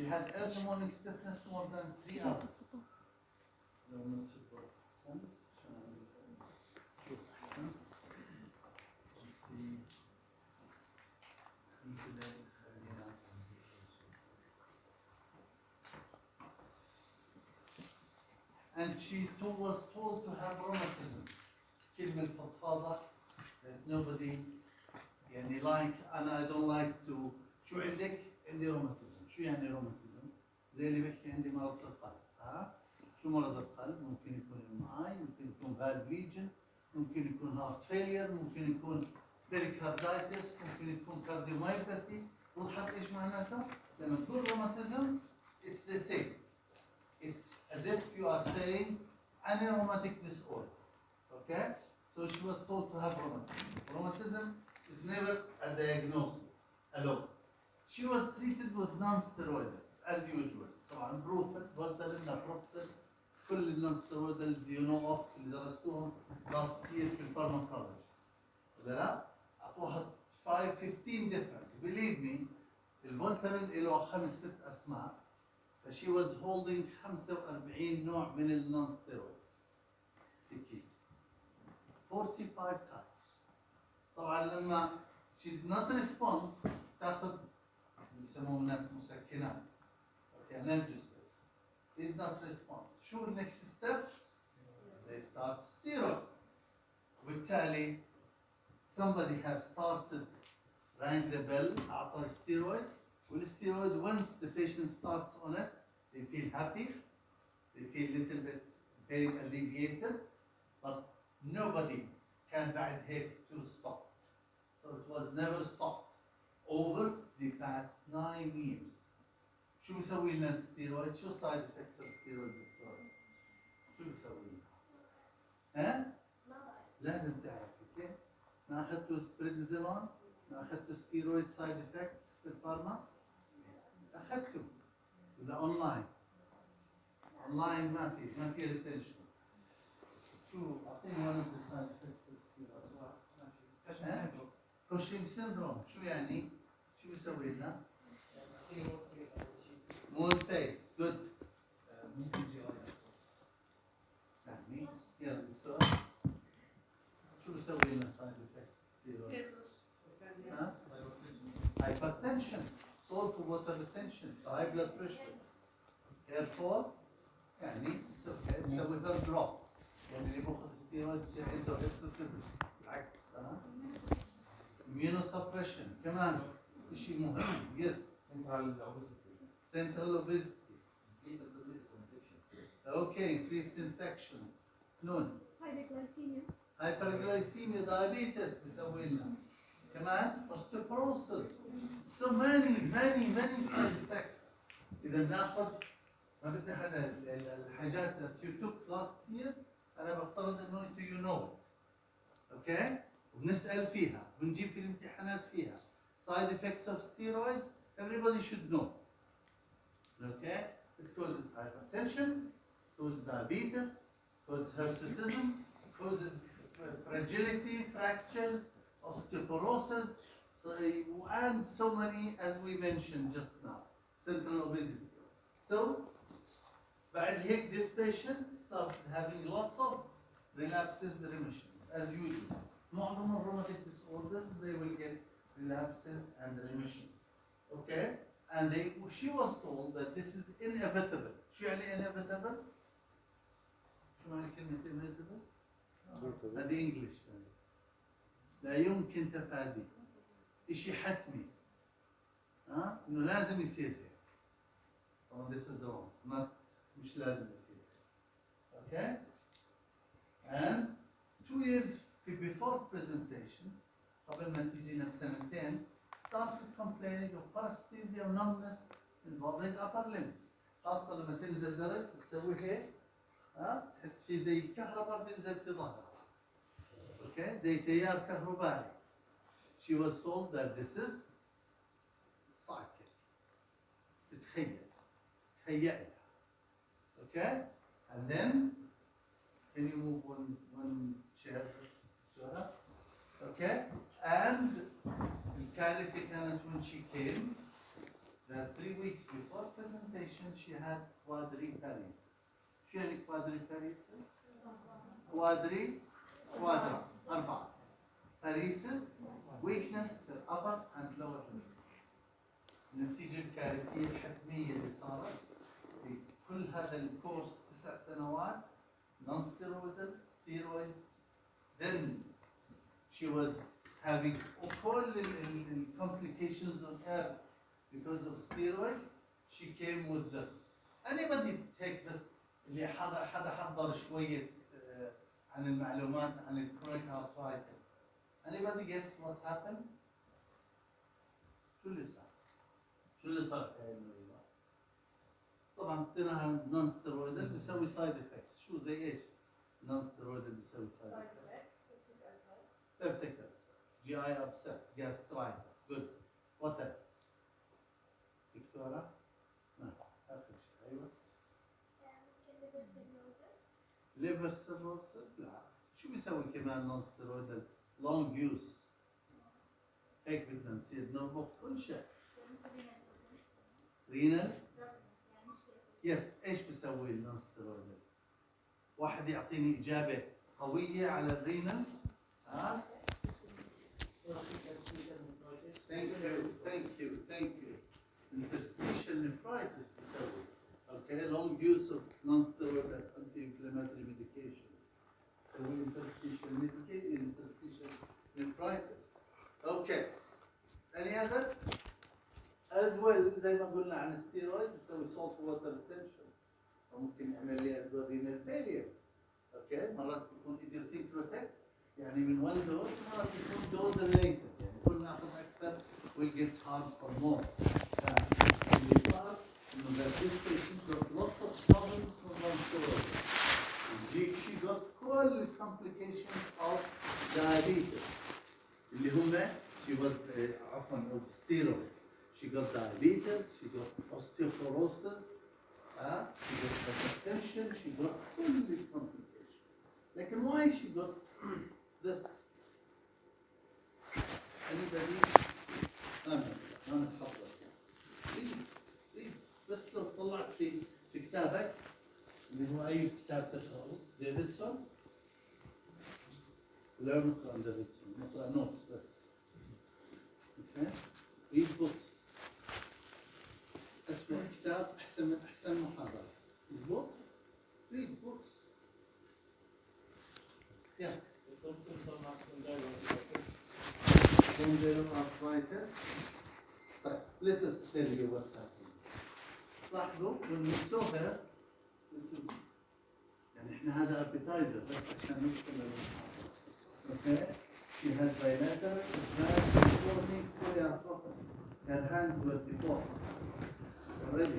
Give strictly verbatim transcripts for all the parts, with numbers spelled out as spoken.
had early morning stiffness more than three hours. لو ما تشوف أحسن شوف أحسن جبتي يمكن خلينا and she too was told to have rheumatism. كلمة فضفاضة that nobody يعني like أنا I don't like to شو عندك؟ عندي rheumatism. شو يعني rheumatism؟ زي اللي بحكي عندي مرض القلب. ها؟ شو مرض القلب؟ ممكن يكون ام اي، ممكن يكون valve lesion، ممكن يكون heart failure، ممكن يكون pericarditis، ممكن يكون cardiomyopathy. وضحت ايش معناته؟ لما تقول rheumatism it's the same. It's as if you are saying any rheumatic disorder. Okay? So she was told to have rheumatism. Rheumatism is never a diagnosis alone. She was treated with non-steroidals as usual. طبعا بروفن، فولتارين، نابروكسل، كل النون-steroidals you know of اللي درستوهم last year في الفارماكولوجي. ولا لا؟ أعطوها five fifteen different. Believe me, الفولتارين له خمس ست أسماء. فشي was holding خمسة وأربعين نوع من النون-steroidals في كيس. forty-five types. طبعا لما she did not respond تاخذ يسموهم الناس مسكنات. Okay, analgesics. Did not respond. شو the next step? They start steroid. وبالتالي somebody have started rang the bell أعطى steroid. والsteroid once the patient starts on it they feel happy, they feel little bit pain alleviated, but nobody can بعد هيك to stop. So it was never stopped over the past nine years. شو بيسوي لنا الستيرويد؟ شو سايد افكتس اوف ستيرويد دكتور؟ شو بيسوي لنا؟ ها؟ لازم تعرفي كيف؟ ما اخذتوا بريدنيزولون؟ ما اخذتوا ستيرويد سايد افكتس في الفارما؟ اخذتوا ولا اونلاين؟ اونلاين ما في، ما في ريتنشن. شو اعطيني one of the side effects of steroids. ما في. كوشنج سيندروم، شو يعني؟ شو بيسوي لنا؟ مون فيس، جود. ممكن جي اي يعني يلا دكتور شو بيسوي لنا سايد افكتس ستيرويد؟ ها؟ هايبرتنشن، salt water retention, high blood pressure, hair fall، يعني it's okay بيسوي ثيرد دروب. يعني اللي بياخذ ستيرويد عنده هيستوكيزم بالعكس. ها؟ immunosuppression كمان شيء مهم. يس. سنترال اوبيسيتي. central obesity. Okay, increased infections. نون. Hyperglycemia. hyperglycemia, diabetes بيسوي لنا. كمان osteoporosis. So many many many side effects. إذا ناخذ ما بدنا هذا الحاجات that you took last year أنا بفترض إنه أنتوا you know it. Okay؟ وبنسأل فيها، بنجيب في الامتحانات فيها. Side effects of steroids everybody should know. Okay? It causes hypertension, causes diabetes, causes hirsutism, causes fragility, fractures, osteoporosis, so, and so many as we mentioned just now, central obesity. So, بعد هيك this patient started having lots of relapses, remissions, as usual. معظم rheumatic disorders they will get relapses and remission. Okay? And they, she was told that this is inevitable. شو يعني inevitable? شو معنى كلمة inevitable؟ هذه انجلش. لا يمكن تفاديه. إشي حتمي. ها؟ إنه لازم يصير هيك. طبعا this is wrong. Not مش لازم يصير هيك. Okay? And two years before presentation قبل ما تيجينا بسنتين started complaining of paresthesia and numbness involving upper limbs. خاصة لما تنزل درج وتسوي هيك ها تحس في زي كهرباء بينزل في ظهرك. اوكي زي تيار كهربائي. She was told that this is psychic. تتخيل تهيأ لها. Okay? And then can you move one one chair بس شوية؟ Okay? And الكارثة كانت when she came that three weeks before presentation she had quadriparesis. شو يعني quadriparesis؟ quadri quadra أربعة. paresis weakness في upper and lower limbs. النتيجة الكارثية الحتمية اللي صارت في كل هذا الكورس تسع سنوات non steroidal steroids, then she was having all the complications on her because of steroids. She came with this. Anybody take this اللي حدا حدا حضر شوية uh, عن المعلومات عن ال chronic arthritis. Anybody guess what happened? شو اللي صار؟ شو اللي صار في هاي المريضة؟ طبعا اعطيناها non steroidal بيسوي side effects. شو زي ايش؟ non steroidal بيسوي side effects. peptic ulcer, G I upset, gastritis. Good. What else? دكتورة؟ ما آخر شيء أيوه. liver cirrhosis؟ لا. شو بيسوي كمان non steroidal long use؟ هيك بدنا نصير نربط كل شيء. renal؟ يس، ايش بيسوي النون ستيرويدال؟ واحد يعطيني إجابة قوية على الرينال؟ ها؟ Thank you, thank you, thank you. Interstitial nephritis بيسوي. Okay, long use of non-steroidal anti-inflammatory medications. بيسوي interstitial medication, interstitial nephritis. Okay. Any other? As well زي ما قلنا عن الستيرويد بيسوي salt water retention. وممكن يعمل لي أسباب renal failure. Okay, مرات يكون idiosyncratic يعني من one dose مرات يكون dose related يعني كل ما ناخذ أكثر we get harm or more. اللي صار إنه that this patient got lots of problems from non-steroidal. She got all the complications of diabetes. اللي هم she was uh, عفوا of steroids. She got diabetes, she got osteoporosis, uh, she got hypertension, she got all the complications. Like, and why she got this? Anybody? أنا أنا أتحضر. read, read. بس لو طلعت في في كتابك اللي هو أي كتاب تقرأه ديفيدسون. لا نقرأ ديفيدسون، نقرأ نوتس بس. Okay? Read books. أسمع كتاب أحسن من أحسن محاضرة. مظبوط؟ Read books. Yeah. Spondyloarthritis. But let us tell you what happened. لاحظوا when we saw her, this is يعني إحنا هذا appetizer بس عشان ندخل للمحاضرة. Okay? She had bilateral advanced forming choreography. Her hands were deformed already.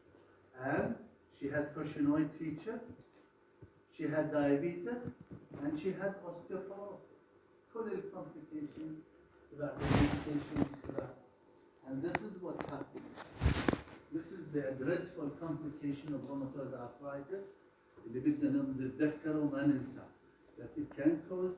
And she had cushingoid features, she had diabetes, and she had osteoporosis. كل complications about the medications about. And this is what happened. This is the dreadful complication of rheumatoid arthritis اللي بدنا نتذكره وما ننسى. That it can cause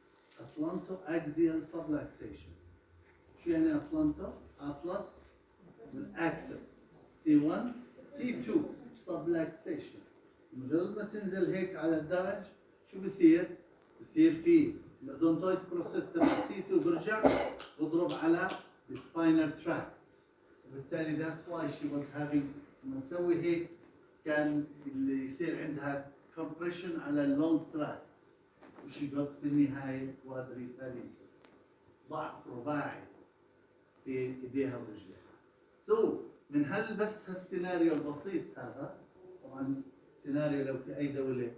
atlantoaxial subluxation. شو يعني atlanto؟ atlas والaxis. C one C two subluxation. مجرد ما تنزل هيك على الدرج شو بصير؟ بصير في الأودونتويد بروسيس تبع C two برجع بضرب على السباينال تراكتس. وبالتالي that's why she was having لما نسوي هيك كان اللي يصير عندها compression على اللونج تراكتس. وشي got في النهاية quadriparesis. ضعف رباعي في ايديها ورجليها. سو so, من هل بس هالسيناريو البسيط هذا طبعا سيناريو لو في اي دوله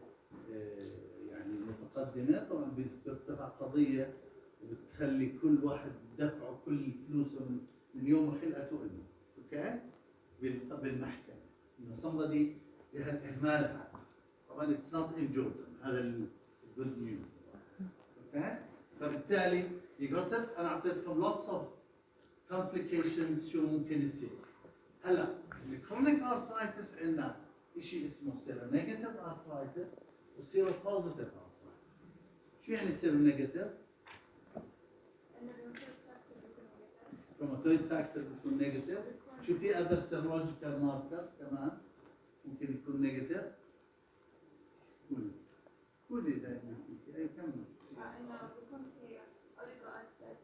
يعني متقدمه طبعا بترتفع قضيه وبتخلي كل واحد دفعه كل فلوسه من, من يوم ما خلقته امه. اوكي؟ بالمحكمه انه somebody بهالاهمال هذا. طبعا اتس نوت ان جوردن هذا الجود نيوز. اوكي؟ فبالتالي you got it. انا اعطيتكم lots of complications شو ممكن يصير. هلا الكرونيك ارثرايتس عندنا شيء اسمه سيرونيجاتيف ارثرايتس وسيرو بوزيتيف ارثرايتس. شو يعني سيرونيجاتيف؟ الروماتويد فاكتور بيكون نيجاتيف شو في other serological marker كمان ممكن يكون نيجاتيف؟ قولي قولي دائما فيكي أي كمل. إنه بيكون في أوليجو أسيد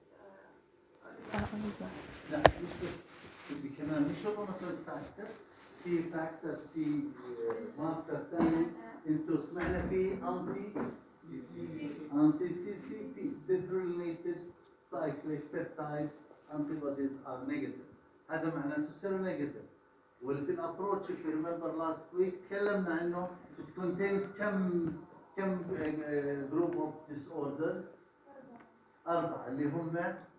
لا مش بس بدي كمان مش الروماتويد فاكتور، في فاكتور في ماركر ثاني انتو سمعنا فيه انتي انتي سي سي بي citrullinated cyclic peptide antibodies are negative. هذا معناته سيرو نيجاتيف. وفي الابروتش if you remember last week تكلمنا انه it contains كم كم group of disorders؟ أربعة اللي هم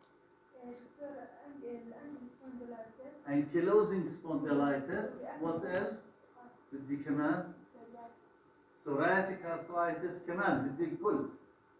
ankylosing spondylitis. What else؟ بدي كمان psoriatic arthritis كمان بدي الكل.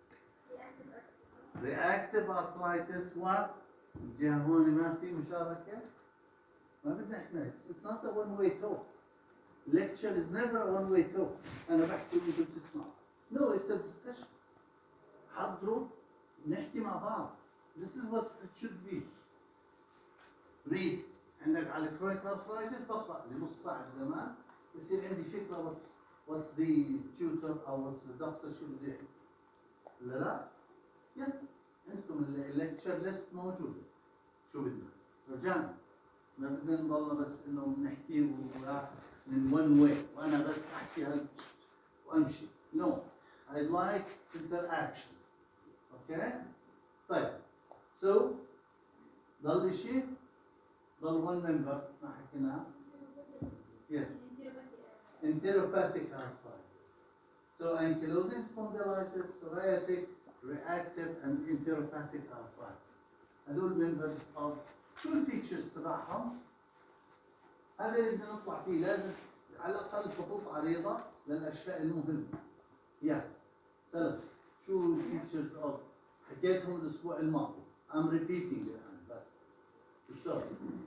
reactive arthritis و الجهة هون ما في مشاركة. ما بدنا احنا it's not a one way talk. Lecture is never a one way talk. أنا بحكي وأنتم بتسمعوا. No, it's a discussion. حضروا نحكي مع بعض. This is what it should be. read. عندك على chronic arthritis بقرأ لي نص ساعة زمان بصير عندي فكرة what, what's the tutor أو what's the doctor شو بده يحكي. لا لا؟ يلا عندكم الليكتشر ليست موجودة. شو بدنا؟ رجعنا. ما بدنا نضلنا بس إنه بنحكي من one way وأنا بس أحكي هال وأمشي. No. I like interaction. Okay? طيب. So ضل شيء ضل one member ما حكيناه. Yeah. Enteropathic arthritis. So ankylosing spondylitis, psoriatic, reactive and enteropathic arthritis. هذول members of شو الفيتشرز تبعهم؟ هذا اللي بدنا نطلع فيه لازم على الأقل خطوط عريضة للأشياء المهمة. يعني ثلاث شو الفيتشرز اوف حكيتهم الاسبوع الماضي. I'm repeating الان بس دكتور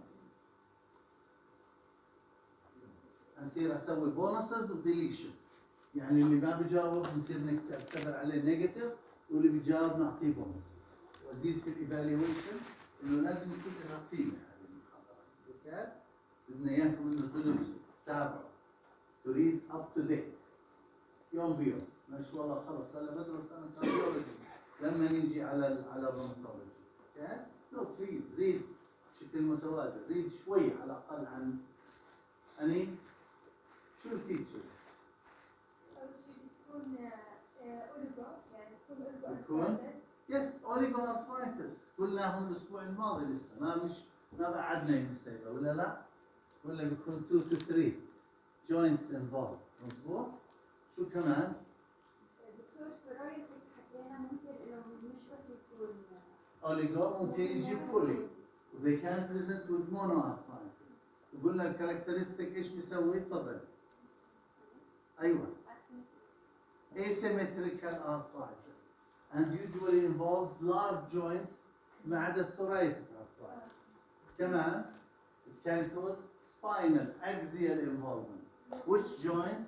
هنصير اسوي بونسز وديليشن. يعني اللي ما بيجاوب بنصير نعتبر عليه نيجاتيف واللي بيجاوب نعطيه بونسز. وازيد في الايفالويشن انه لازم يكون لها قيمه هذه المحاضرات. اوكي؟ بدنا اياكم انه تدرسوا تتابعوا تريد اب تو ديت يوم بيوم. مش والله خلص هلا بدرس انا كارديولوجي لما نيجي على ال على الروماتولوجي. اوكي؟ نو بليز ريد بشكل متوازن، ريد شوي على الاقل عن اني شو الفيتشرز؟ أول شيء بتكون أوليجو يعني بتكون أوليجو بتكون يس اوليجو ارثرايتس قلناهم الاسبوع الماضي لسه ما مش ما بعدنا نسيبها ولا لا؟ ولا بيكون two to three joints involved. مضبوط؟ شو كمان؟ دكتور سرايا حكينا ممكن إنه مش بس يكون اوليجو ممكن يجي بولي وذي كان بريزنت وذ مونو ارثرايتس. وقلنا الكاركترستيك ايش بيسوي؟ تفضل. ايوه. asymmetrical arthritis and usually involves large joints ما عدا psoriatic arthritis. كمان it can cause spinal axial involvement. Which joint?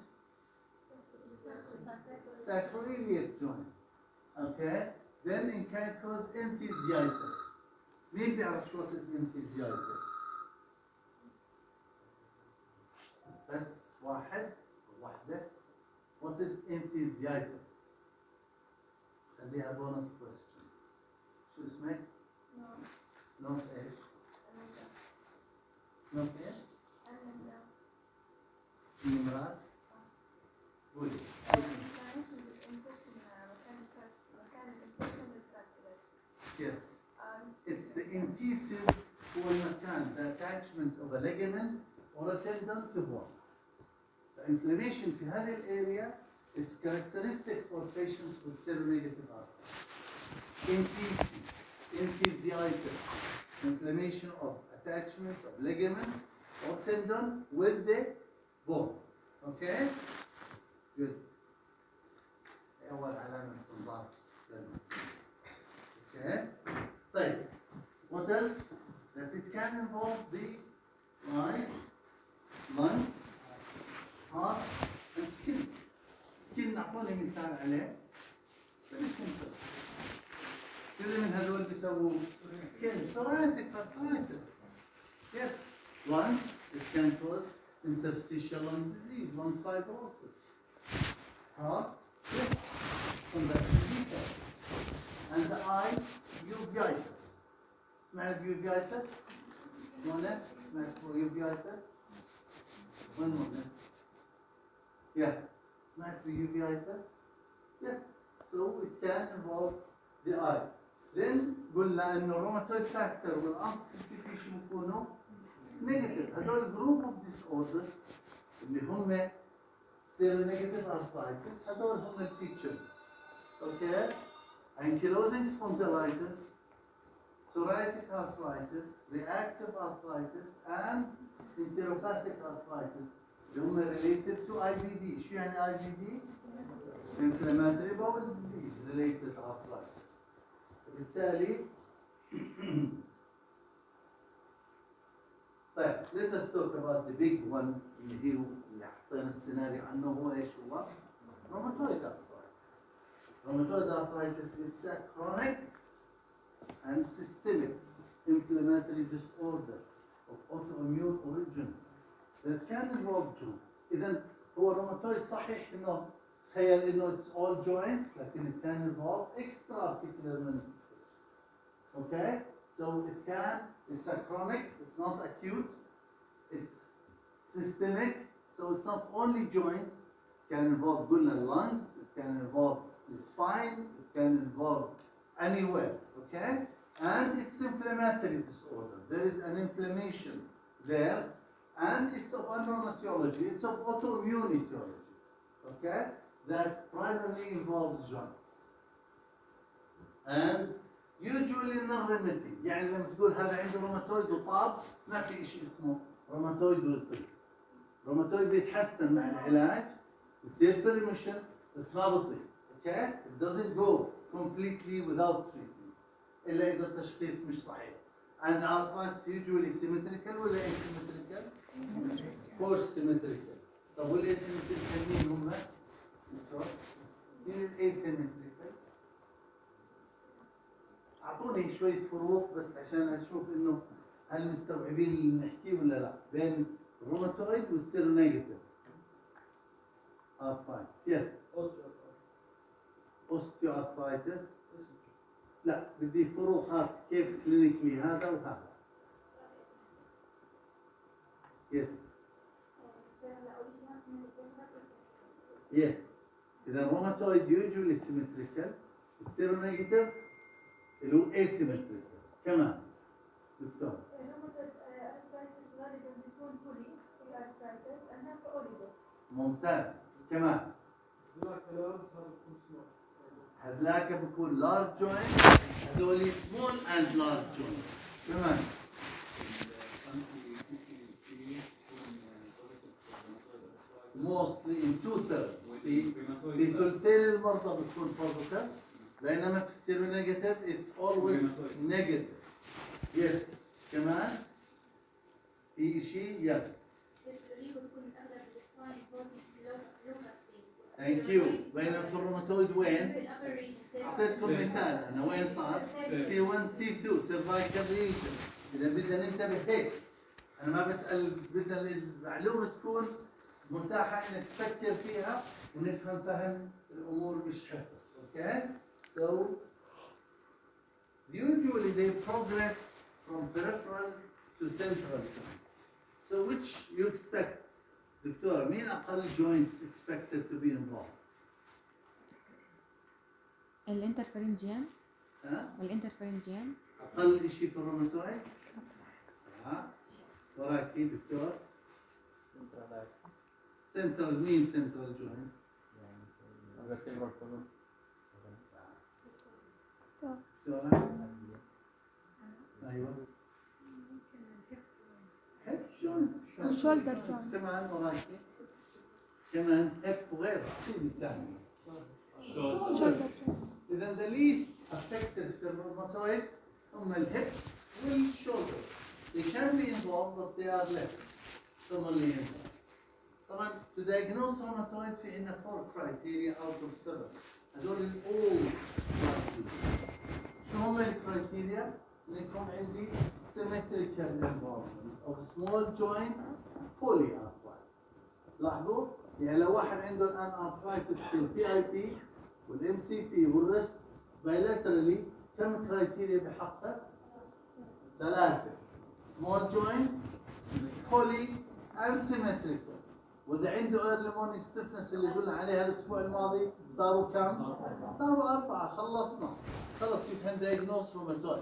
Sacroiliac joint. Okay. Then it can cause enthesitis. مين بيعرف شو is enthesitis؟ بس واحد أو واحدة. What is enthesitis? خليها bonus question. شو اسمك؟ نوف ايش؟ نوف ايش؟ نمرات؟ قولي. Yes. It's the enthesis هو المكان the attachment of a ligament or a tendon to bone. The inflammation في هذه الاريا it's characteristic for patients with seronegative arthritis. Enthesis, enthesitis, inflammation of attachment of ligament or tendon with the bone. Okay? Good. أول علامة تنضاف لنا. Okay? طيب. What else? That it can involve the eyes, lungs, heart, and skin. Skin نعطوني مثال عليه. Very simple. كل من هذول بيسووا skin psoriatic arthritis. Yes. lungs, it can cause interstitial lung disease, lung fibrosis. Heart, yes, conduction defect. And the eye, uveitis. سمعت uveitis? مونس؟ سمعت uveitis? وين مونس؟ Yeah, سمعت uveitis? Yes, so it can involve the eye. Then قلنا انه الروماتويد فاكتور والانتي سي بي شو بيكونوا نيجاتيف. هدول جروب اوف ديس اوردرز اللي هم سيرونيجاتيف ارثرايتس هدول هم الفيتشرز. اوكي؟ ankylosing spondylitis, psoriatic arthritis, reactive arthritis, and enteropathic arthritis اللي هم related to I B D. شو يعني I B D؟ inflammatory bowel disease related arthritis. بالتالي طيب let us talk about the big one اللي هي اللي حطينا السيناريو عنه هو ايش هو؟ rheumatoid arthritis. rheumatoid arthritis it's a chronic and systemic inflammatory disorder of autoimmune origin that can involve joints. إذا هو rheumatoid صحيح إنه تخيل إنه it's all joints لكن it can involve extra articular manifestations. Okay, so it can, it's a chronic, it's not acute, it's systemic, so it's not only joints, it can involve قلنا lungs, it can involve the spine, it can involve anywhere, okay? And it's inflammatory disorder. There is an inflammation there, and it's of unknown etiology, it's of autoimmune etiology, okay? That primarily involves joints. And usually non-remitting. يعني لما تقول هذا عنده روماتويد وطاب ما في شيء اسمه روماتويد ويطيب. روماتويد بيتحسن مع العلاج يصير في ريميشن بس ما بطيب. Okay? It doesn't go completely without treatment. إلا إذا التشخيص مش صحيح. And arthritis usually symmetrical ولا asymmetrical؟ Of course symmetrical. طب والasymmetrical مين هم؟ مين الasymmetrical؟ أعطوني شوية فروق بس عشان أشوف إنه هل مستوعبين اللي بنحكيه ولا لا بين الروماتويد والسيرونيجاتيف arthritis. Yes. osteoarthritis. لا بدي فروقات كيف كلينيكلي هذا وهذا. Yes. Yes. إذا الروماتويد usually symmetrical. السيرونيجاتيف اللي هو asymmetrical كمان دكتور. ممتاز كمان. هذلاك بكون large joint هذول small and large joint كمان. mostly in two thirds في في ثلثين المرضى بتكون positive بينما في السيرونيجاتيف it's always negative. Yes كمان في شيء يلا. Thank you. بينما في الروماتويد وين؟ أعطيتكم مثال أنا وين صار؟ سي واحد سي اثنين cervical region. إذا بدنا ننتبه هيك أنا ما بسأل بدنا المعلومة تكون متاحة إنك تفكر فيها ونفهم فهم الأمور مش حفظ. Okay? So usually they progress from peripheral to central joints. So which you expect, دكتور مين أقل joints expected to be involved؟ الانترفرنجيان. ها؟ الانترفرنجيان. أقل شيء في الروماتويد؟ ها؟ وراكي دكتور؟ central مين central joints؟ دكتورة؟ أيوة. hip joints. shoulder joints. كمان وراكي. كمان hip وغيرها. شو الثاني؟ shoulder. shoulder. إذا the least affected في الروماتويد هم الhips والshoulder. They can be involved but they are less commonly involved. طبعا to diagnose rheumatoid في عندنا four criteria out of seven. هذول الأول criteria. شو هم الكرايتيريا؟ إن يكون عندي symmetrical involvement of small joints polyarthritis. لاحظوا يعني لو واحد عنده الان arthritis في البي اي بي والام سي بي والريست bilaterally كم كرايتيريا بحقق؟ ثلاثة. small joints poly and symmetrical. واذا عنده early morning stiffness اللي قلنا عليها الاسبوع الماضي صاروا كم؟ صاروا أربعة. خلصنا. خلص you can diagnose rheumatoid.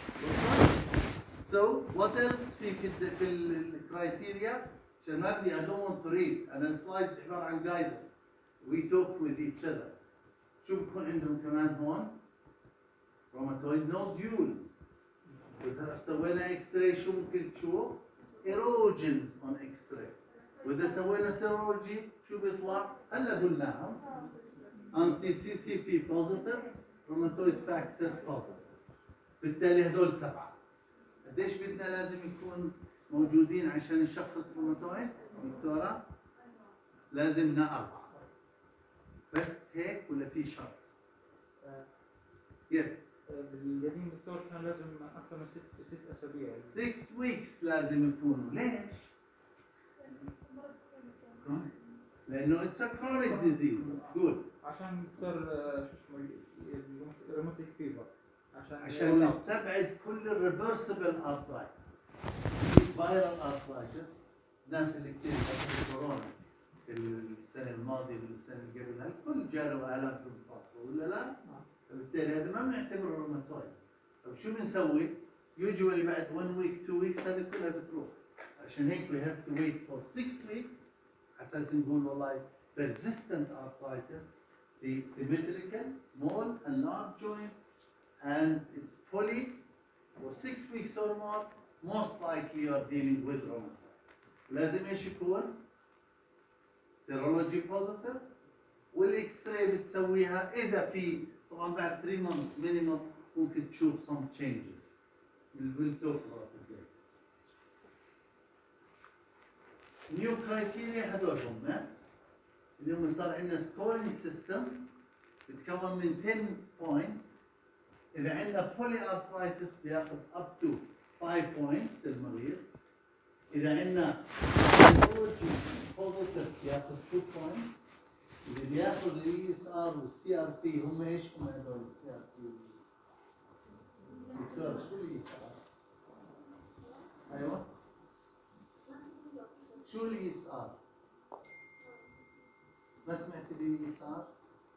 So what else في في الكرايتيريا؟ عشان ما بدي I don't want to read. أنا السلايدز عبارة عن guidance. We talk with each other. شو بكون عندهم كمان هون؟ rheumatoid nodules. وإذا سوينا اكس راي شو ممكن تشوف؟ erosions on x-ray. وإذا سوينا سيرولوجي شو بيطلع؟ هلا قلناهم anti سي سي بي positive rheumatoid factor positive. بالتالي هدول سبعة. قديش بدنا لازم يكون موجودين عشان نشخص روماتويد؟ دكتورة؟ لازمنا أربعة. بس هيك ولا في شرط؟ يس. القديم دكتور كان لازم أكثر من ست ست أسابيع. six weeks لازم يكونوا. ليش؟ لأنه it's a chronic disease. good. عشان دكتور شو اسمه الروماتيك فيبر. عشان عشان نستبعد كل الريفرسبل arthritis. viral arthritis. الناس اللي كتير أخذوا كورونا السنة الماضية والسنة اللي قبلها الكل جاله آلام في المفاصل ولا لا؟ فبالتالي هذا ما بنعتبره روماتويد. طيب شو بنسوي؟ usually بعد one week two weeks هذه كلها بتروح. عشان هيك we have to wait for six weeks أساس نقول والله persistent arthritis the symmetrical small and large joints and it's poly for six weeks or more most likely you are dealing with rheumatoid. لازم ايش يكون؟ serology positive والاكس راي بتسويها اذا في طبعا بعد three months minimum ممكن تشوف some changes. we'll talk about it later. new criteria هدول هم اللي هم صار عندنا scoring system بتكون من ten points. إذا عندنا polyarthritis بياخذ up to five points المريض. إذا عندنا positive بياخذ two points. اللي بياخذ الاي اس ار والسي ار بي هم ايش هم هذول السي ار بي والاي اس ار؟ دكتور شو الاي اس ار؟ ايوه شو الاي اس ار؟ ما سمعت بالاي اس ار؟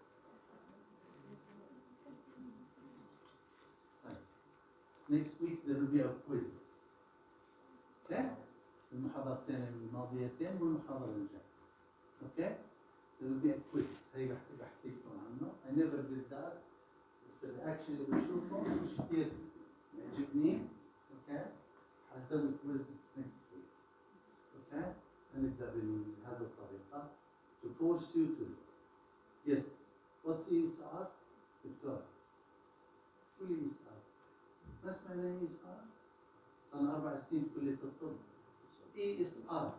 next week there will be a quiz. okay? المحاضرتين الماضيتين والمحاضرة الجاية. okay? there will be a quiz. هي بحكي بحكي لكم عنه. I never did that. بس الرياكشن اللي بشوفه مش كثير يعجبني. okay? حسوي quiz next week. okay? هنبدأ بهذه الطريقة to force you to. yes. what's E S R? دكتور. شو ال E S R؟ ما سمعنا E S R؟ صار أربع سنين في كلية الطب. E S R.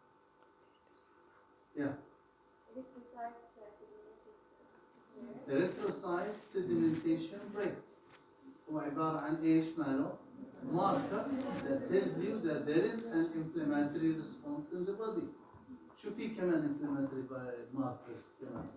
yeah. erythrocyte sedimentation rate هو عبارة عن ايش ماله؟ marker that tells you that there is an inflammatory response in the body. شو في كمان inflammatory markers كمان؟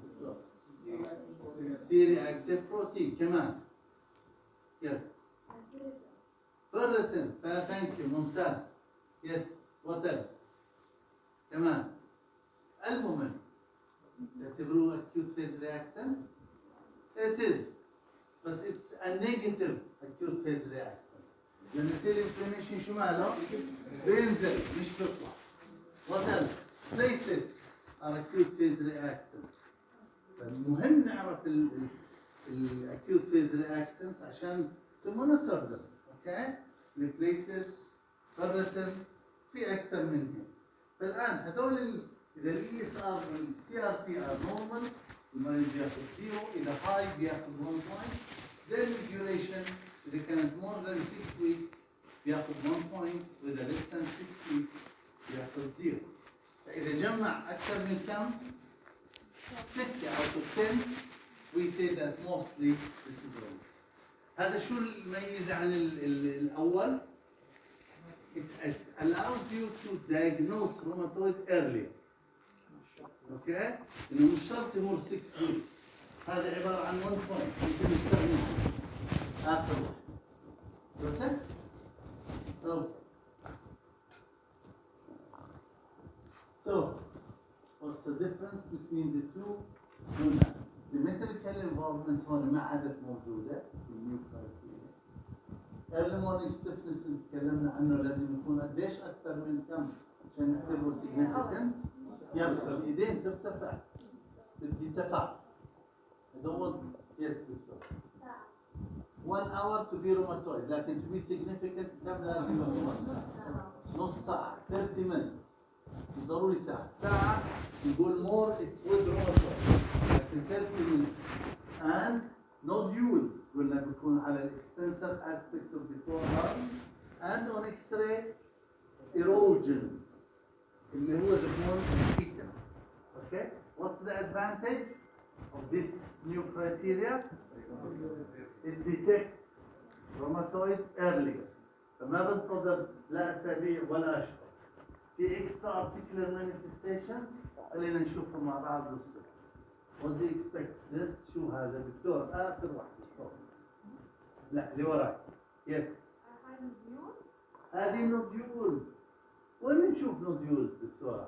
C-reactive protein كمان. يلا. ferritin. thank you. ممتاز. yes. what else؟ كمان. المهم تعتبروه acute phase reactant؟ it is. بس it's a negative acute phase reactant. لما يصير inflammation شو ماله؟ بينزل مش بيطلع. what else؟ platelets are acute phase reactants. فالمهم نعرف ال ال acute phase reactants عشان to monitor them. okay؟ البليتلتس، ferritin في أكثر من هيك. فالآن هذول ال إذا ال E S R وال C R P are normal المريض بياخذ zero. إذا high بياخذ one point. then duration إذا كانت more than six weeks بياخذ one point. وإذا less than six weeks بياخذ zero. فإذا جمع أكثر من كم؟ ستة out of ten we say that mostly this is wrong. هذا شو الميزة عن ال ال الأول؟ it, it allows you to diagnose rheumatoid early. اوكي؟ انه مش شرط يمر ستة ويكس. هذا عباره عن واحد بوينت ممكن نستخدمه اخر واحد. شفت؟ اوكي. So, what's the difference between the two? هنا symmetrical involvement هون ما عادت موجوده في النيو كرايتيريا. early morning stiffness اللي تكلمنا عنه لازم يكون قديش اكثر من كم عشان نعتبره significant؟ يلا الايدين ترتفع. بدي تفاعل. I don't want yes Victor. one hour to be rheumatoid لكن to be significant كم لازم يكون؟ نص ساعة thirty minutes. مش ضروري ساعة. ساعة نقول more it's with rheumatoid. لكن thirty minutes. and nodules قلنا بيكون على extensor aspect of the forearm and on X-ray erosions اللي هو the bone thickener. Okay? What's the advantage of this new criteria? It detects rheumatoid earlier. فما بنتظر لا أسابيع ولا أشهر. في extra articular manifestations خلينا نشوفها مع بعض بالصورة. What do you expect? This شو هذا دكتور؟ آخر واحد. لا اللي وراك. Yes. هذه نوديولز. وين نشوف نوديولز دكتورة؟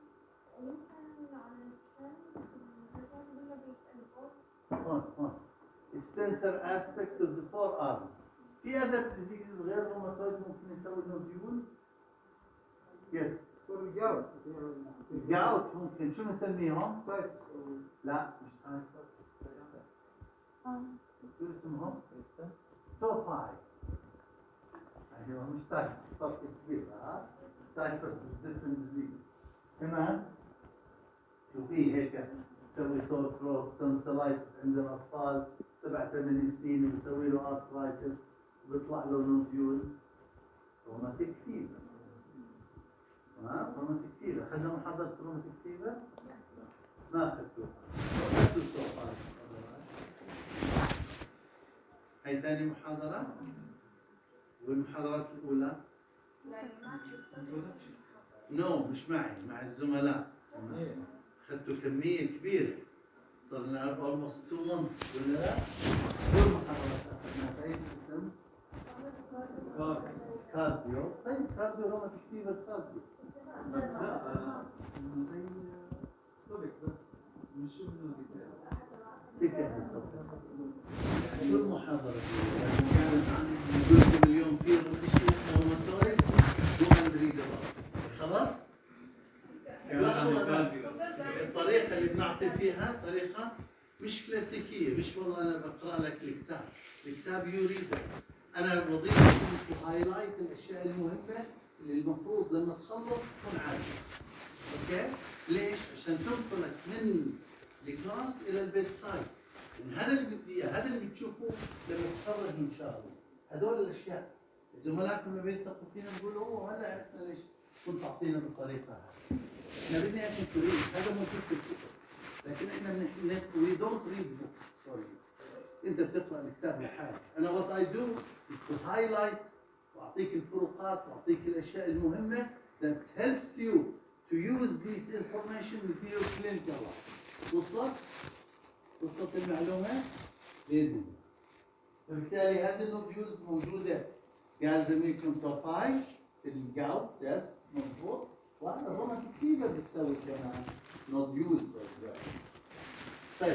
هون هون. Extensor aspect of the forearm. في other diseases غير rheumatoid ممكن يسوي نوديولز؟ Yes. والجاوب الجاوت ممكن شو نسميهم؟ طيب لا مش تايفس. شو اسمهم؟ توفاي. ايوه مش تايفس فرق كبير ها؟ تايفس is different disease. كمان شو في هيك تسوي سور ثروت تونسلايتس عند الاطفال سبع ثمان سنين بيسوي له ارثرايتس بيطلع له نوديولز روماتيك فيبر. ها روماتيك فيبر اخذنا محاضرة روماتيك فيبر؟ ما اخذتوها. اخذتوا السوفاي. هاي ثاني محاضرة والمحاضرات الأولى نو no, مش معي مع الزملاء أخذتوا كمية كبيرة صار لنا almost two months ولا لا؟ كل محاضرات أخذنا في أي سيستم؟ كارديو طيب كارديو روماتيك فيبر كارديو بس لا زي توبك بس مش انه كيف يعني شو المحاضرة دي؟ يعني كانت عن نقولكم اليوم في شيء روماتويد وما ندري دواء خلاص؟ الطريقة اللي بنعطي فيها طريقة مش كلاسيكية مش والله أنا بقرأ لك الكتاب الكتاب يريد أنا وظيفتي تو هايلايت الأشياء المهمة اللي المفروض لما تخلص تكون عارفها أوكي؟ ليش؟ عشان تنقلك من الكلاس إلى البيت سايد هذا اللي بدي اياه، هذا اللي بتشوفوه لما تتخرجوا ان شاء الله، هدول الاشياء، زملائكم لما بيلتقوا فينا بيقولوا اوه هلا عرفنا ليش كنت تعطينا بالطريقه هاي. احنا بدنا اياك تريد، هذا موجود في الكتب، لكن احنا بنحكي وي دونت ريد بوكس فور يو. انت بتقرا الكتاب لحالك، انا وات اي دو از تو هايلايت واعطيك الفروقات واعطيك الاشياء المهمه that helps you to use this information with your clinical life. وصلت؟ وصلت المعلومة؟ بإذن الله. فبالتالي هذه النوديولز موجودة قال زميلكم توفاي الجاوت يس مضبوط وهذا الروماتيك فيبر بتسوي كمان نوديولز أصغر. طيب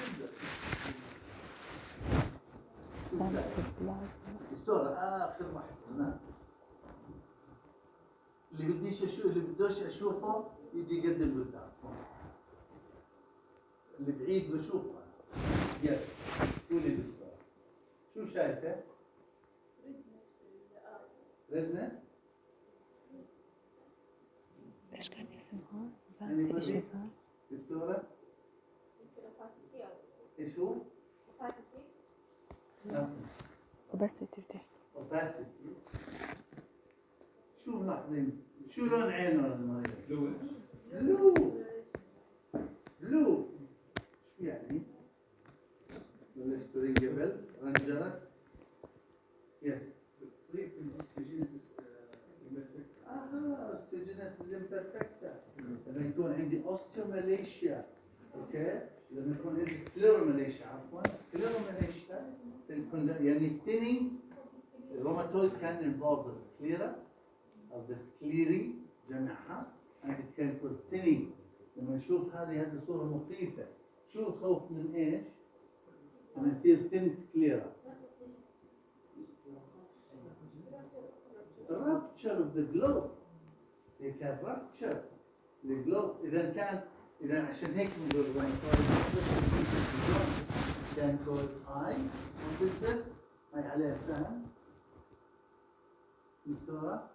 دكتور آخر واحد هنا اللي بديش أشوف اللي بدوش أشوفه يجي يقدم قدام. اللي بعيد بشوفها يلا قولي دكتور شو شايفه؟ ريدنس ايش كان اسمها؟ ذات ايش صار؟ دكتورة ايش هو؟ وبس تفتح opacity شو ملاحظين؟ شو لون عينه المريض؟ بلو بلو بلو شو يعني؟ ولا ستورين قبل؟ رنجرس؟ يس بتصير في الهيستوجينيسيس لما يكون عندي osteomalacia اوكي لما يكون عندي scleromalia عفوا scleromalia يكون يعني thinning rheumatoid can involve the sclera or the scleri جمعها and it can cause thinning. لما نشوف هذه هذه صورة مخيفة شو خوف من ايش؟ لما يصير thin sclera rupture of the globe they can rupture the globe إذا كان إذا عشان هيك بنقول can cause eye what is this؟ هاي عليها سهم دكتورة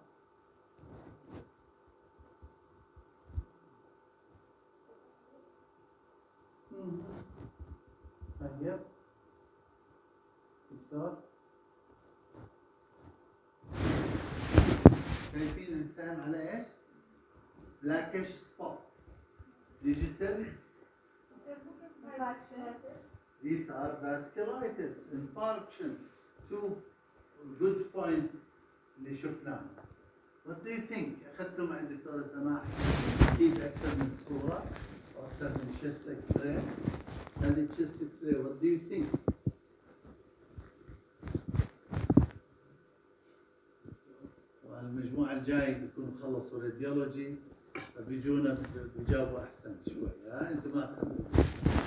طيب دكتور شايفين السهم على ايش؟ blackish spot digital these are vasculitis infarction two good points اللي شفناهم. What do you think؟ أخذتوا مع الدكتورة سماح أكيد أكثر من صورة وأكثر من chest X-ray. هذه chest X-ray what do you think؟ طبعا المجموعة الجاي بيكونوا خلصوا راديولوجي فبيجونا بيجاوبوا أحسن شوي ها أنتم ما تخلوا.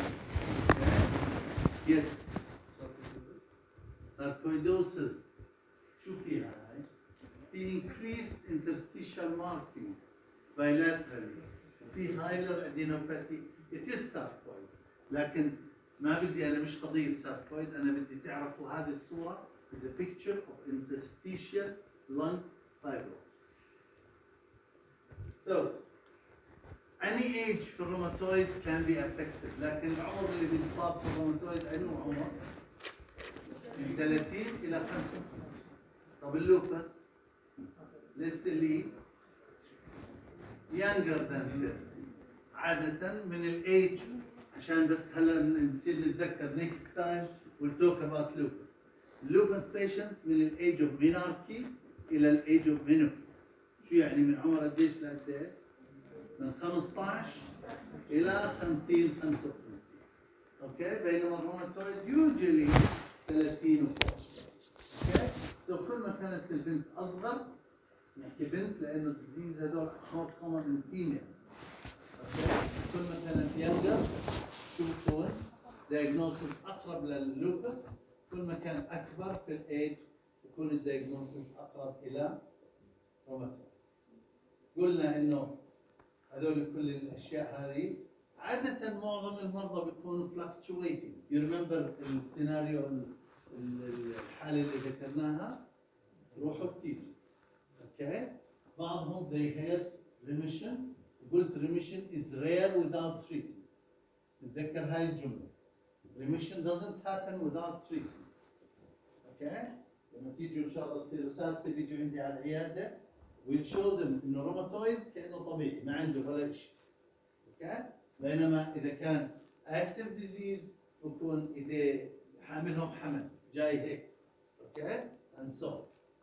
Yes. Sarcoidosis شو فيها هاي؟ في increased interstitial markings bilaterally وفي hilar adenopathy it is sarcoid لكن ما بدي أنا مش قضية sarcoid أنا بدي تعرفوا هذه الصورة is a picture of interstitial lung fibrosis. So any age في الروماتويد can be affected لكن العمر اللي بينصاب في الروماتويد أي نوع عمر؟ من ثلاثين إلى خمسة وخمسين. طب اللوبس لسه لي younger than thirty عادة من الايج عشان بس هلا نصير نتذكر next time we'll talk about lupus. lupus patients من الايج of menarche إلى الايج of menopause. شو يعني من عمر قديش لقد ايش؟ من خمسة عشر إلى خمسين خمسة وخمسين. اوكي بينما الروماتويد usually ثلاثين وفوق. اوكي سو كل ما كانت البنت اصغر نحكي بنت لانه الديزيز هدول more common in females. اوكي كل ما كانت younger شو بكون؟ diagnosis اقرب لللوبس كل ما كان اكبر في الايج يكون الدياجنوسيس اقرب الى روماتويد. قلنا انه هذول كل الاشياء هذه عادة معظم المرضى بيكونوا fluctuating. You remember السيناريو الحالة اللي ذكرناها روحوا بتيجي. اوكي بعضهم they had remission قلت remission is rare without treatment. نتذكر هاي الجملة remission doesn't happen without treatment. اوكي لما تيجوا ان شاء الله تصيروا سادسة بيجوا عندي على العيادة we'll show them انه روماتويد كأنه طبيعي ما عنده ولا شيء. اوكي بينما اذا كان active disease بكون اذا حاملهم حمل جاي هيك. اوكي and so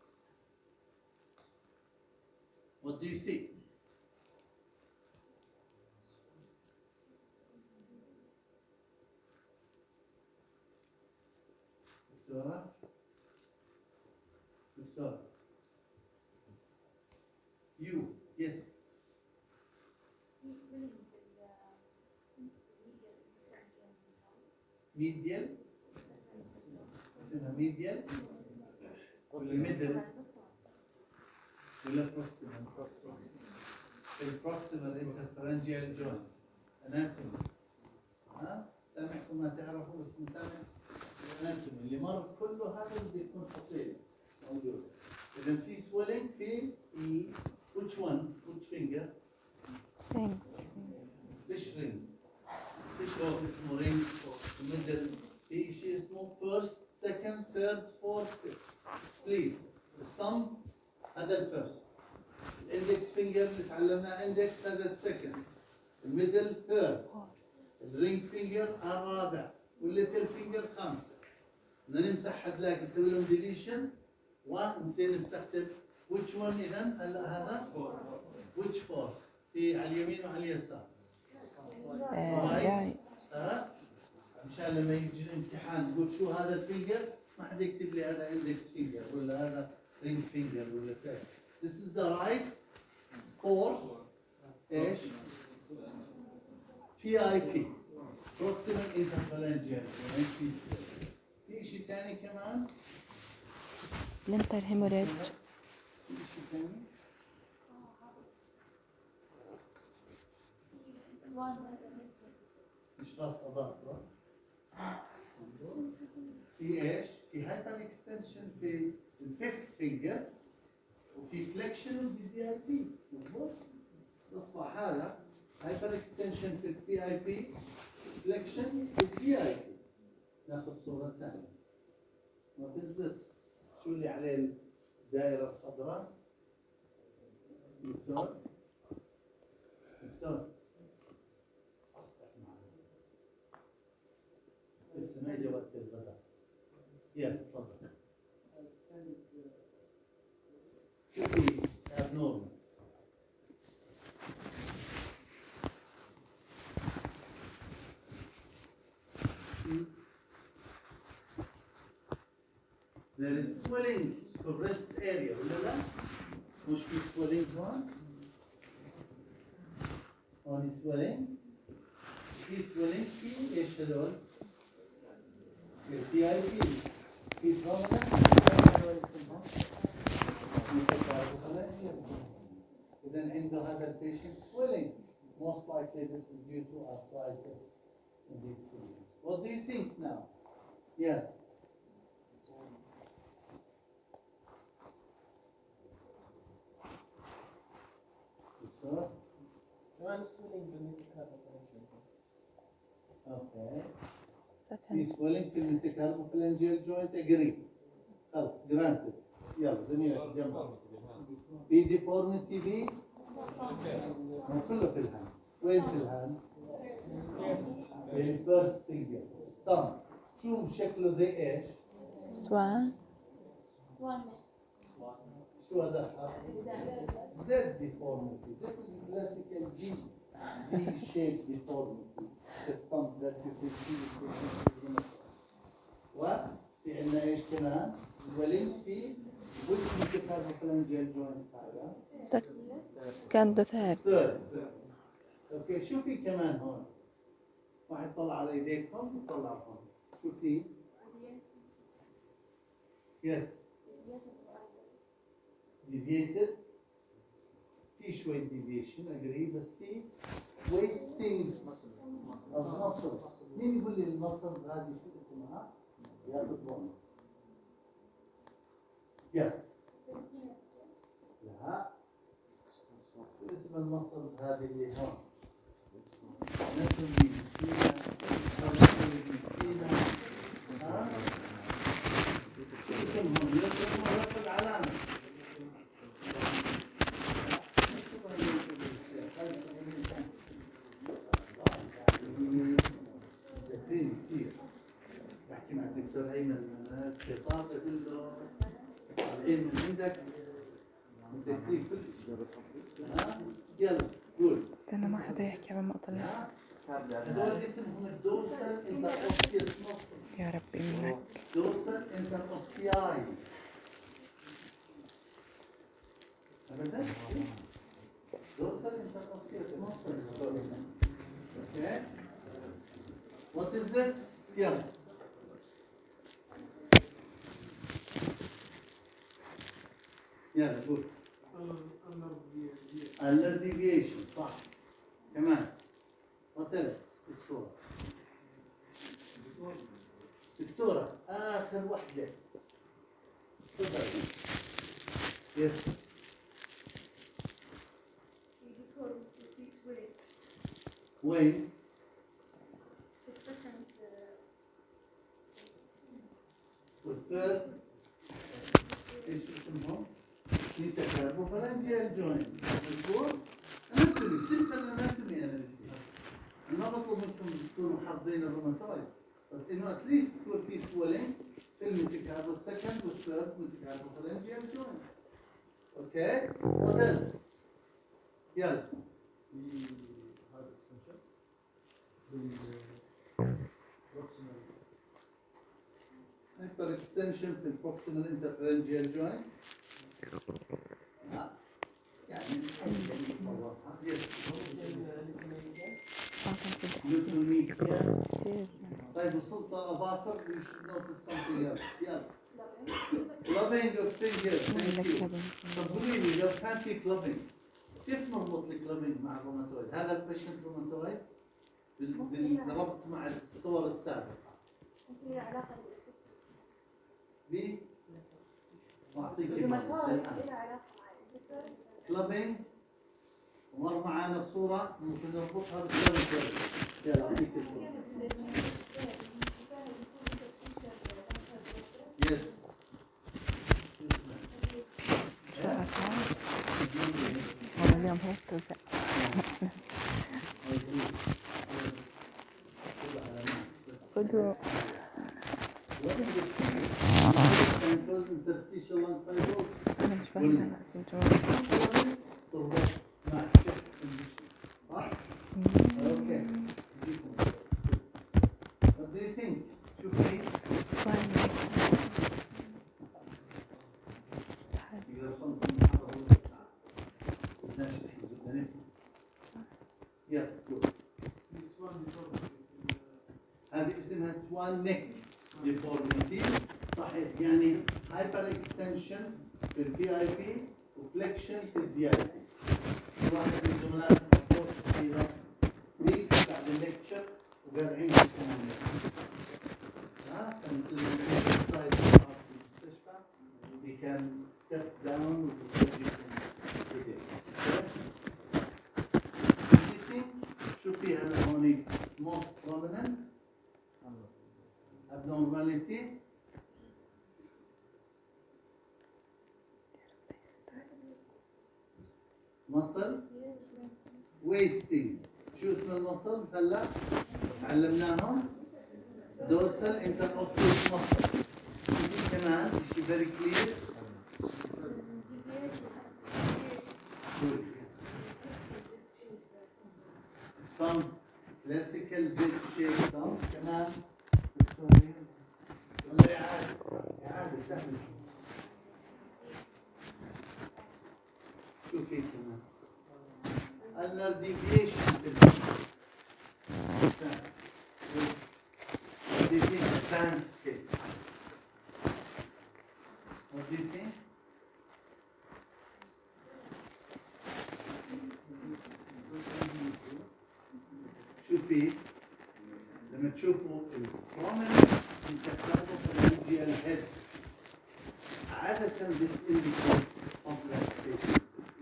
what do you see؟ دكتورة دكتورة you yes medial اسمها medial ولا middle ولا proximal البروكسيمال interpharyngeal joints anatomy. ها سامعكم ما تعرفوا بس نسامع الاناتومي اللي مر كله هذا بيكون فصيل موجود. اذا في swelling في في which one which finger Ring. fish ring fish هو اسمه ring middle في شيء اسمه first second third fourth fifth. please الثumb هذا الفيرست الاندكس فينجر اللي تعلمناه اندكس هذا السكند الميدل ثيرد الرينج فينجر الرابع والليتل فينجر خامسه. بدنا نمسح حتلاقي نسوي لهم ديليشن ونصير نستخدم which one اذا هلا هذا which four في على اليمين وعلى اليسار. آه، رايت. ها مشان لما يجي الامتحان تقول شو هذا الفينجر، ما حدا يكتب لي هذا اندكس فينجر ولا هذا رينج فينجر ولا كذا. This is the right fourth ايش؟ بي اي بي proximal interphalangeal joint. في شيء ثاني كمان؟ سبلنتر هيموريدج. في شيء ثاني؟ مش خاص اضافه. في ايش؟ في هايبر اكستنشن في الفيفث فينجر وفي فليكشن في البي اي بي، مضبوط؟ اصبح هذا هايبر اكستنشن في البي اي بي، فليكشن في البي اي بي. ناخذ صورة ثانية. What is this؟ شو اللي عليه الدائرة الخضراء؟ دكتور؟ دكتور صحصح معنا. لسه ما جا وقت الغداء. يلا تفضل. شو في abnormal؟ There is swelling في الريست area ولا لا؟ مش في swelling هون؟ هون swelling، في swelling في ايش هذول؟ في البي اي بي، في prominent إذا عنده هذا البيشنت swelling. Most likely this is due to arthritis in these fingers. What do you think now? Yeah. Sure. كمان swelling بالميتاكاربوفالنجيال. Okay. في second. swelling في الميتاكاربوفالنجيال joint agree. خلص granted. يلا زميلك جنبك. في deformity في ما كله في الهاند. وين في الهاند؟ في الفيرست فينجر. طب شو شكله زي ايش؟ سوان. شو هذا الحرف؟ Z deformity. This is classical Z Z-shaped deformity. The thumb that you can see. وفي عندنا ايش كمان؟ swelling في which metaphalangeal joint هذا؟ second و third. third. اوكي شو في كمان هون؟ واحد طلع على ايديكم وطلع هون. شو في؟ يس. deviated. في شوية deviation agree بس في wasting of muscle. مين يقول لي المسلز هذه شو اسمها؟ ياخذ بونص. يا لا شو اسم المسلز هذه اللي هون؟ نسمي نسينا نسينا ها؟ شو اسمهم؟ يسمون رفع العلامة. كثير بحكي مع الدكتور ايمن الخطاب بقول له العلم من عندك بدك فيه كل شيء. ها يلا قول. استنى ما حدا يحكي قبل ما اطلع. هذول اسمهم الدورسال انتروسيوس ماسل. يا ربي منك. دورسال انتروسياي. ابدا دورسال انتروسيوس ماسل. اوكي What is this? يلا. يلا قول. Alert deviation صح. كمان. What else؟ الصورة. دكتورة آخر وحدة. تفضل. Yes. وين؟ والثيرد ايش اسمهم؟ ميتاكاربوفالنجيال جوينت. مظبوط؟ اناتومي سيمبل اناتومي انا بدي. انا ما بطلب منكم تكونوا حافظين الروماتويد، بس انه اتليست يكون في سويلينج في الميتاكاربو السكند والثيرد ميتاكاربوفالنجيال جوينت. اوكي؟ وات ايلس؟ يلا في هذا الاكستنشن بالبروكسيمال هايبر اكستنشن في البروكسيمال انترفرنجيال جوينت. يعني ممكن نتصورها. لوتوميكيا. طيب وصلت أظافر we should notice something else. يلا. clubbing of fingers. Thank you. طب قولي لي لو كان في clubbing كيف نربط الكلابينج مع الروماتويد؟ هذا البيشنت روماتويد بالربط مع الصور السابقة. في علاقة ب واعطيك بالروماتويد لها علاقة مع الذكر. كلابينج ومر معانا صورة ممكن نربطها بالكلابينج. يلا اعطيك الصورة. يس. هو اليوم هيك توزع. خذوا أنا مش فاهمة شو الجواب. Okay. What do you think? شوفي. هذه اسمها سوان نيك ديفورميتي. صحيح يعني هايبر اكستنشن في البي اي بي وفليكشن في الدي اي بي. واحد من زملائنا في نص ويك بعد الليكتشر وقارعين في السوان نيك. ها كان السايد في المستشفى they can step down with the surgical شو في هلا هون most prominent abnormality muscle wasting. شو اسم المسلز هلا علمناهم؟ dorsal interosseous muscle. في كمان شيء very clear. thumb classical Z shape thumb كمان ولا إعادة إعادة سهلة. شو في كمان؟ ulnar deviation في الجسم. What do you think? Advanced case. What do you think? شوفي لما تشوفوا البروميننت interclavicular head عادة this indicates subluxation.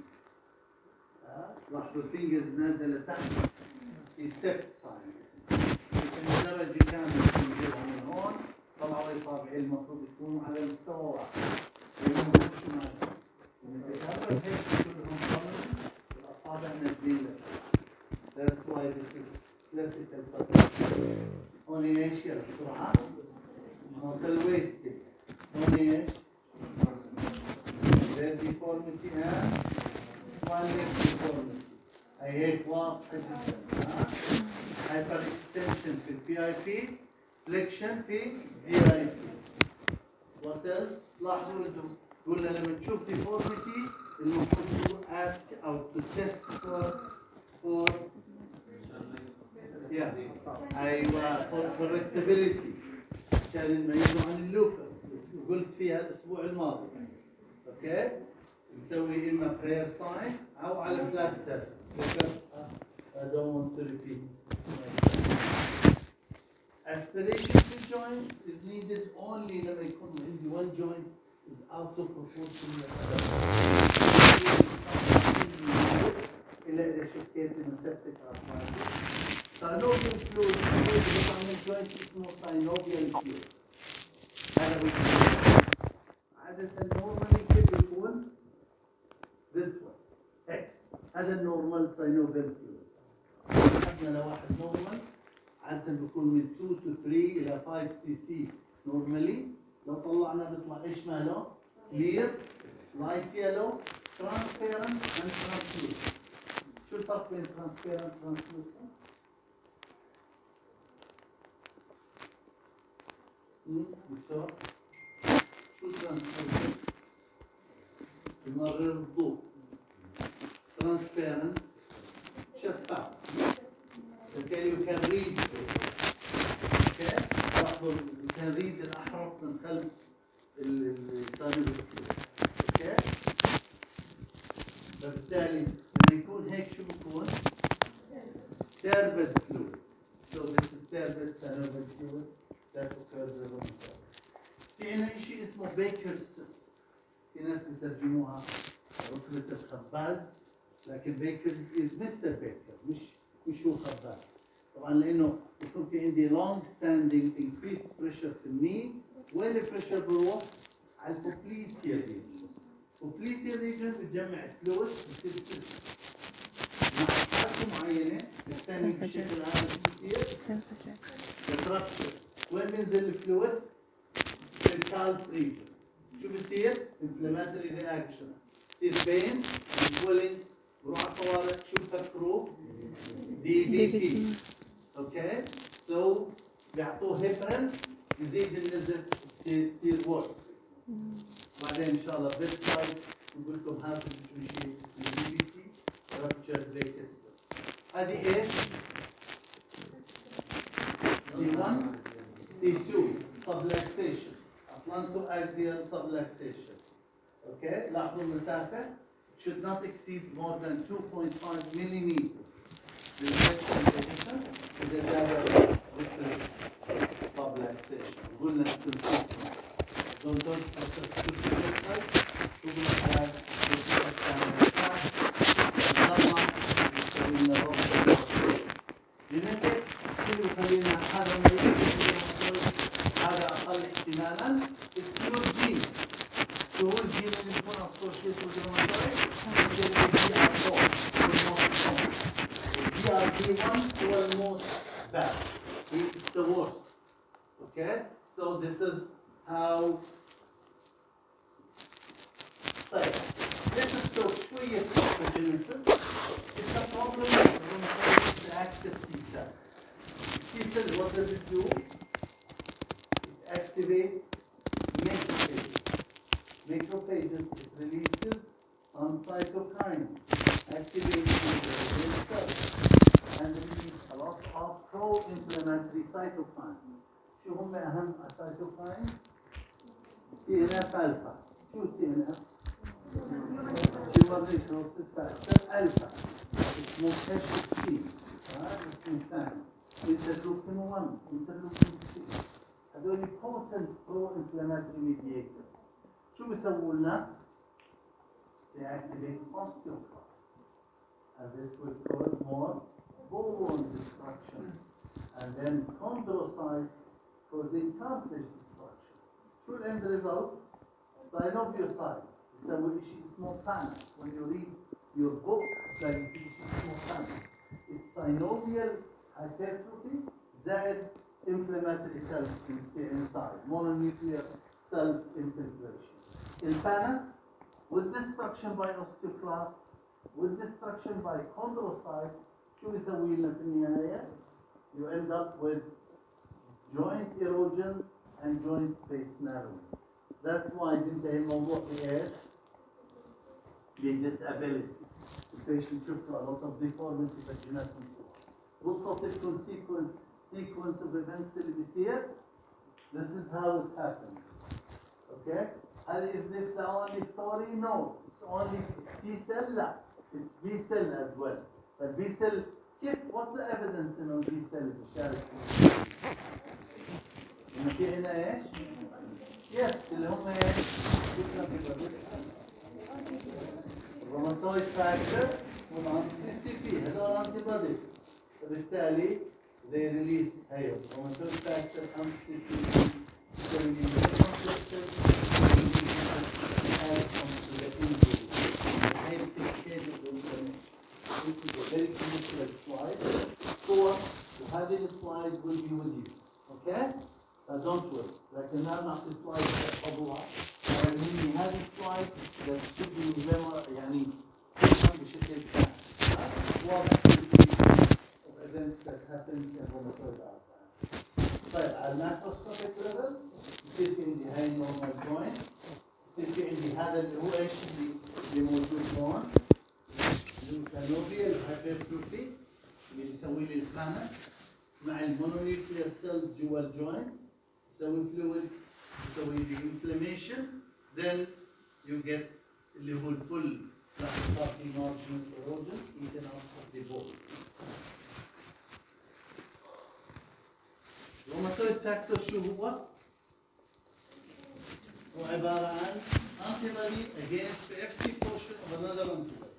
لاحظوا الفينجرز نازلة تحت في ستيب صاير لكن درجة كاملة فينجرها من هون طلعوا اصابعي المفروض يكونوا على مستوى واحد. لأنهم مش معهم. لما تتابع هيك كلهم prominent الأصابع نازلين لتحت. That's why this is classical subluxation. هون ايش يلا بسرعة؟ muscle wasting. هون ايش؟ their deformity and swelling deformity. هي هيك واضحة جدا. hyper extension في البي اي بي flexion في دي اي بي. what else؟ لاحظوا انتم قلنا لما تشوف deformity المفروض to ask or to test for for yeah ايوه for correctability عشان نميزه عن اللوكس وقلت فيها الاسبوع الماضي. اوكي نسوي اما prayer sign او على flat surface. I don't want to repeat. Aspiration to joints is needed only لما يكون عندي one joint is out of proportion إلا إذا شكيت إنه septic arthritis. synovial fluid اللي بيطلع من الجوينت اسمه synovial fluid. هذا هو عادة normally كيف يكون this one. هيك هذا النورمال synovial fluid. أخذنا لواحد normal عادة بيكون من two to three إلى five سي سي normally. لو طلعنا بيطلع إيش ماله؟ clear, light yellow, transparent and translucent. شو الفرق بين transparent translucent؟ مم، دكتور شو translucent؟ يمرر الضوء. transparent شفاف. بالتالي you can read it. Okay? لاحظوا you can read الأحرف من خلف الصانب. اوكي؟ فبالتالي لما يكون هيك شو بكون؟ turbid fluid. So this is turbid synovial fluid that occurs in the water. في عنا شيء اسمه Baker's cyst. في ناس بترجموها ركبة الخباز، لكن Baker's is Mister Baker مش مش هو خباز. طبعا لأنه يكون في عندي long standing increased pressure في الني. وين البريشر بروح؟ على البوبليتيا ريجن. البوبليتيا ريجن بتجمع فلويد بتصير سيست مع حركه معينه الثاني بالشكل هذا بتصير بتربشر. وين بينزل الفلويد؟ في الكالب ريجن. شو بصير؟ انفلاماتوري رياكشن، بصير بين سويلنج، بروح على الطوارئ. شو بفكروا؟ دي بي تي. اوكي؟ سو بيعطوه هيبرين يزيد النزف يصير يصير وورس. بعدين ان شاء الله بيت سايد نقول لكم هذا الشيء الدي بي تي رابتشر بيكر سيست. هذه ايش؟ سي واحد سي اثنين subluxation atlanto axial subluxation. اوكي؟ لاحظوا المسافه should not exceed more than two point five millimeters. للسكشن اذا زاد this is subluxation. قلنا consistent. Don't don't consistent. تقول على جينيتك شو يخلينا هذا مريض هذا اقل احتمالا السيور جين. شو هو الجين اللي يكون associated with rheumatoid؟ الدي ار فور والدي ار بي واحد هو الموست bad. It's the worst. Okay? So this is how. طيب let us talk شوية pathogenesis. It's a problem with the active T cell. T cell, what does it do? It activates macrophages. Macrophages, it releases some cytokines, activates the red cells, and releases a lot of pro-inflammatory cytokines. شو هم أهم cytokines؟ تي إن إف alpha. شو تي إن إف؟ Tumor necrosis factor alpha. اسمه كاشوتين. اسمه ثاني. interleukin واحد، interleukin ستة. هذول potent pro-inflammatory mediators. شو بيسووا لنا؟ They activate osteoclasts. And this will cause more bone destruction. And then chondrocytes causing cartilage destruction. شو الend result؟ Synoviocytes. يسوي شيء اسمه pannus. When you read your book, تلاقي في شيء اسمه pannus. It's synovial hypertrophy زائد inflammatory cells inside, mononuclear cells infiltration. In pannus, with destruction by osteoclasts, with destruction by chondrocytes, شو يسوي لنا في النهاية؟ You end up with joint erosions and joint space narrowing. That's why بنتهي الموضوع بإيش؟ بدisability. البيشنت شفتوا a lot of deformity بالجيناتهم صور. وصلت لكم sequence sequence of events اللي بيصير. This is how it happens. Okay? And is this the only story? No. It's only T cell. لا. It's B cell as well. But B cell, كيف? What's the evidence إنه B cell بتشارك؟ إنه في هنا إيش؟ Yes, اللي هم إيش؟ rheumatoid factor والانتي سي بي هذول انتي بوديز. فبالتالي they release هي rheumatoid factor انتي سي بي. So we need to complex it. This is a very crucial slide. So, هذه السلايد will be with you. Okay? So don't worry. لكن أنا نعطي سلايد تحفظوها. يعني هذه السلايد that should be remembered يعني بشكل ثاني. واضح في of events that happen in rheumatoid arthritis. طيب على الماكروسكوبيك ليفل يصير في عندي هاي النورمال جوينت، يصير في عندي هذا اللي هو ايش اللي اللي موجود هون اللي هو سانوفيال هايبرتروفي اللي بيسوي لي الفانس مع المونونيوكلير سيلز جوا الجوينت، يسوي فلويدز، يسوي لي انفلاميشن، then you get اللي هو الفل راح يصير في marginal erosion eaten out of the bone. روماتويد فاكتور شو هو؟ هو عبارة عن antibody against the F C portion of another antibody.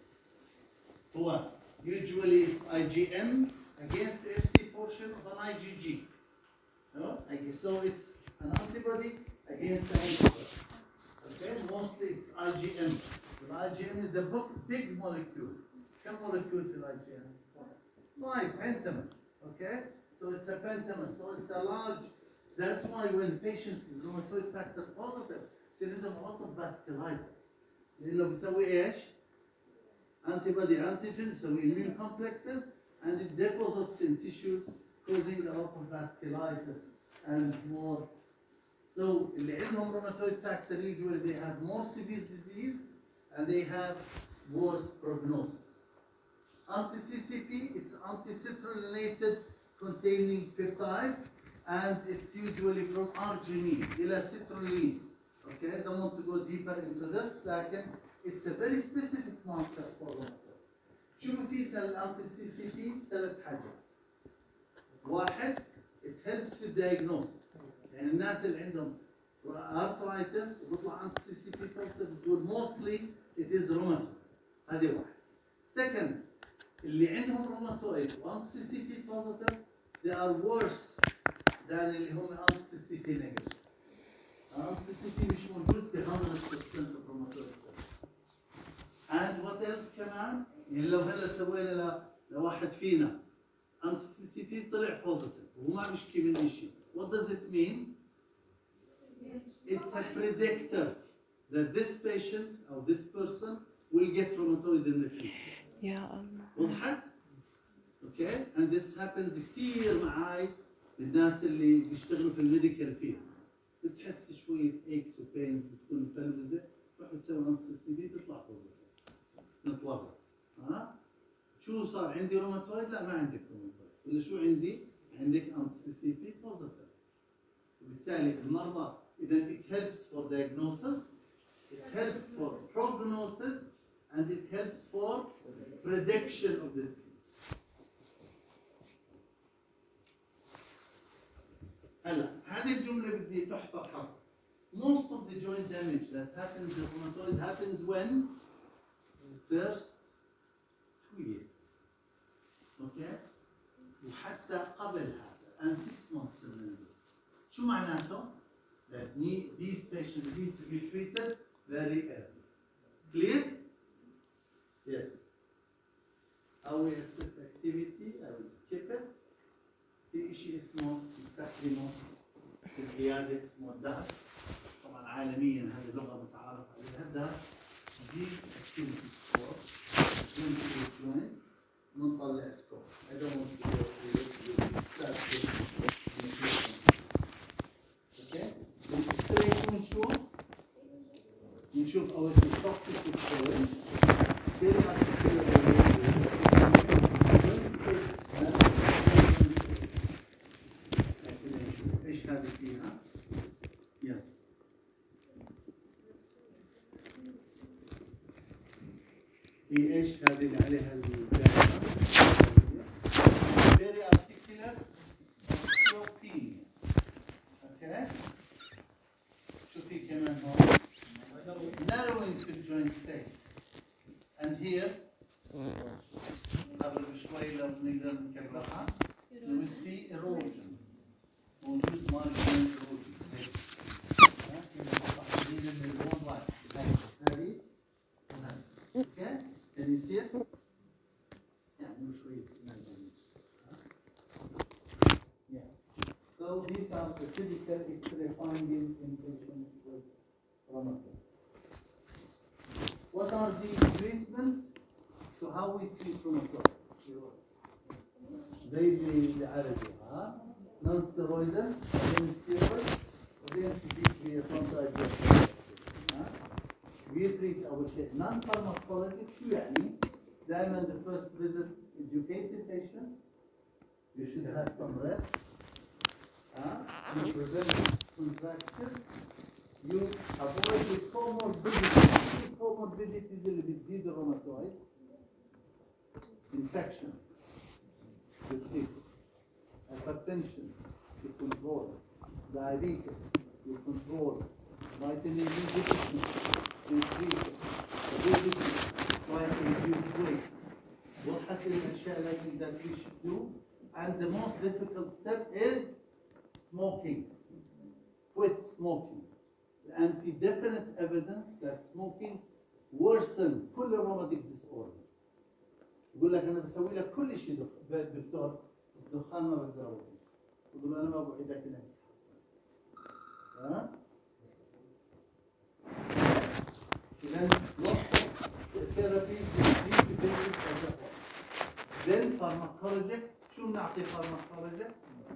هو usually it's I G M against the F C portion of an I G G. No? Okay, so it's an antibody against an antibody. Okay, mostly it's I G M. The I G M is a big molecule. What molecule is I G M? Five pentamer. Okay, so it's a pentamer. So it's a large. That's why when patients is rheumatoid factor positive, يصير عندهم a lot of vasculitis. لأنه بيسوي إيش؟ Antibody antigen, بيسوي immune complexes, and it deposits in tissues, causing a lot of vasculitis and more. So اللي عندهم rheumatoid factor usually they have more severe disease and they have worse prognosis. Anti-C C P, it's anti-citrulline containing peptide, and it's usually from arginine إلى citrulline. Okay, I don't want to go deeper into this, لكن it's a very specific marker for rheumatoid. شو بفيد الانتي سي بي؟ ثلاث حاجات. واحد, it helps في diagnosis. يعني الناس اللي عندهم arthritis وبيطلع انتي سي بي positive بتقول mostly it is rheumatoid. هذه واحد. Second, اللي عندهم rheumatoid وانتي سي بي positive they are worse than اللي هم انتي سي بي negative. انتي سي بي مش موجود في one hundred percent of rheumatoid. And what else كمان؟ يعني لو هلا سوينا ل... لواحد فينا انتي سي سي بي طلع بوزيتيف وهو ما بيشكي من شيء. What does it mean? It's a predictor that this patient or this person will get rheumatoid in the future. يا الله. وضحت؟ Okay? And this happens كثير معاي الناس اللي بيشتغلوا في الميديكال فيلد. بتحس شوية اكس وبينز بتكون مفلوزة، تروح تسوي انتي سي بي بيطلع بوزيتيف. نتورط. ها؟ شو صار عندي روماتويد؟ لا ما عندك روماتويد. ولا شو عندي؟ عندك انتي سي بي بوزيتيف. وبالتالي المرضى اذا it helps for diagnosis, it helps for prognosis, and it helps for prediction of the disease. هلا هذه الجملة بدي تحفظ حفظ. Most of the joint damage that happens in rheumatoid happens when first two years. Okay? وحتى قبل هذا and six months من شو معناته؟ That need, these patients need to be treated very early. Clear? Yes. I will assess activity, I will skip it. في شيء اسمه يستخدمه في العيادة اسمه داس. طبعا عالميا هذه لغة متعارف عليها. داس Disease Activity Score. twenty-eight joints. نطلع سكور. I don't want to go through it. Okay? بالإكسراي شو بنشوف؟ بنشوف أول شيء soft tissue swelling. very articular ايش هذه فيها؟ يلا. في ايش هذه اللي عليها الدائرة؟ very articular osteopenia. اوكي؟ شو في كمان هون؟ narrowing في الجوينت space. and here قبل بشوي لو نقدر نكبرها you will see erosions. موجود marginal erosions. هذه من البون لاين. هذه okay? Can you see it? يعني شوي yeah. So these are the typical X-ray findings in patients with rheumatoid. What are the treatment? So how we treat rheumatoid? زي اللي اللي عالجوها نون ستيرويدال بعدين ستيرويد بعدين تجيك هي فانتايزر ها ويتريت اول شيء نون فارماكولوجيك شو يعني؟ دائما the first visit educate the patient you should have some rest ها you prevent contractions you avoid the comorbidities comorbidities اللي بتزيد الروماتويد infections you treat hypertension you control diabetes you control vitamin D deficiency you treat obesity try to reduce weight واحد الاشياء لازم that we should do and the most difficult step is smoking quit smoking and في definite evidence that smoking worsen كل rheumatic disorders يقول لك انا بسوي لك كل شيء دكتور بس دخان ما بقدر اوقف يقول انا ما بوعدك انك تتحسن ها اذا ثيرابي then pharmacologic شو بنعطي pharmacologic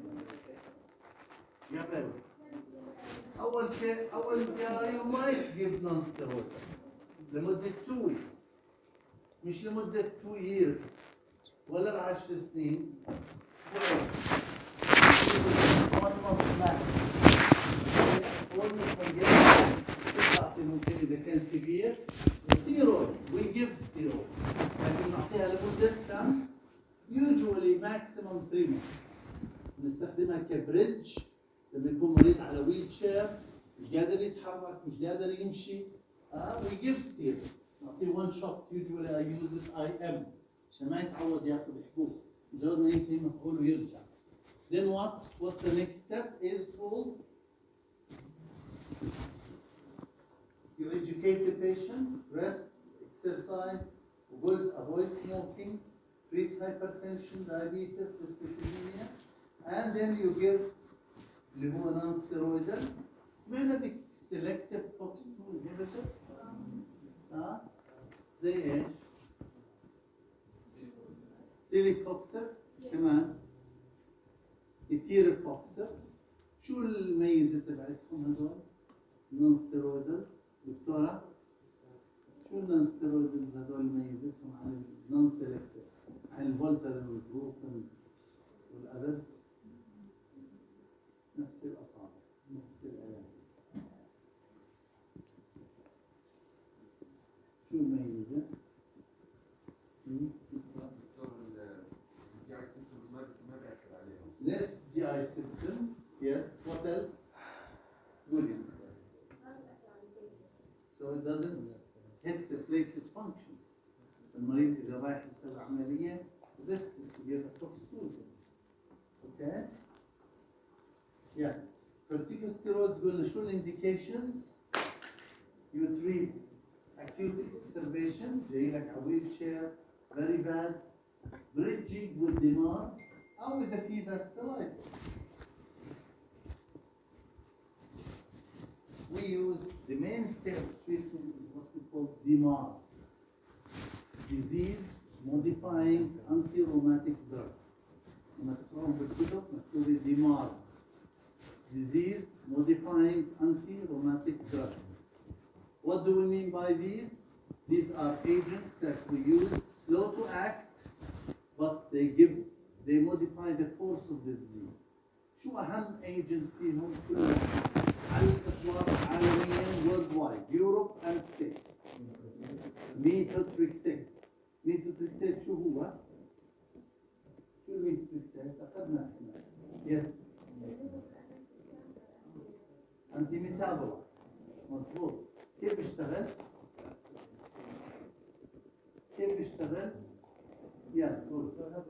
يا بلد اول شيء اول زياره you might give non-steroidal لمده two weeks مش لمده two years ولا العشر سنين one month max تعطي ممكن اذا كان سيفير ستيرويد we give steroid لكن نعطيها لمده كم؟ usually maximum three months نستخدمها كبريدج لما يكون مريض على ويل شير مش قادر يتحرك مش قادر يمشي اه we give steroid نعطيه one shot usually I use it I M عشان ما يتعود ياخذ حبوب مجرد ما ينتهي مفعول ويرجع then what what's the next step is called you educate the patient rest exercise good avoid smoking treat hypertension diabetes dyslipidemia and then you give اللي هو non steroidal سمعنا بك selective COX two inhibitor ها زي ايش؟ سيليكوكسر كمان ايتيروكوكسر شو الميزة تبعتهم هذول؟ نون ستيرويدلز دكتورة شو النون ستيرويدلز هذول ميزتهم عن النون سيلكتيف عن الفولترين والبروفين والأذرز؟ نفس الأصابع نفس الآلام شو الميزة؟ Less G I symptoms, yes. What else? William. So it doesn't hit the platelet function. المريض إذا رايح يسوي عملية this is to give a toxicity. Okay? Yeah. Corticosteroids قلنا شو ال indications? You treat acute exacerbation جاي لك على wheel chair very bad bridging with demands أو with a P vasculitis. We use the mainstay of treatment is what we call D M A R, disease modifying anti-rheumatic drugs. لما تقرأهم بالكتب مكتوب D M A R, disease modifying anti-rheumatic drugs. What do we mean by these? These are agents that we use slow to act, but they give they modify the course of the disease. شو أهم agent فيهم كلهم على الإطلاق عالميا worldwide Europe and States. methotrexate. methotrexate شو هو؟ شو الميثوتريكسات؟ أخذنا احنا. Yes. أنتي ميتابولايت. مظبوط. كيف بيشتغل؟ كيف بيشتغل؟ يلا قول.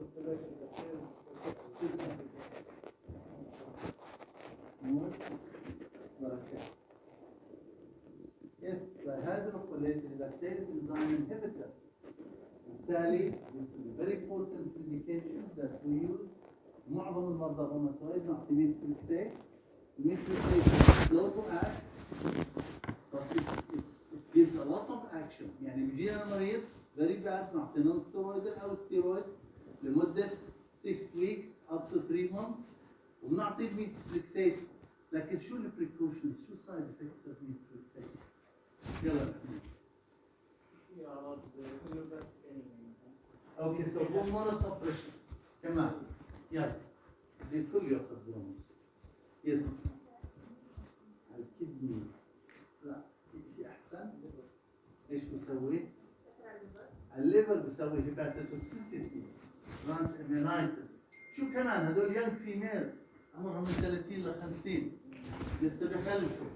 تسمع. نور. بركة. Yes, the hydrofolate reductase enzyme inhibitor. بالتالي this is a very important medication that we use. معظم المرضى الروماتويد نعطي ميثوتريكسات. الميثوتريكسات is slow to act, but it's, it's, it gives a lot of action. يعني بيجينا مريض very bad نعطي non steroidal أو steroids لمدة six weeks up to three months وبنعطي الميتريكسيت. لكن شو البريكوشنز؟ شو السايد افكتس اوف ميتريكسيت؟ يلا نحن. في أعراض كله بس يعني اوكي سو بولمونو سبريشن كمان يلا بدي الكل ياخذ بونص. يس الكدني لا في احسن. ايش بيسوي؟ الليفر بيسوي هيباتوتوكسيسيتي ترانس امينايتس. شو كمان هدول يانج فيميلز عمرهم من ثلاثين ل خمسين لسه بخلفوا.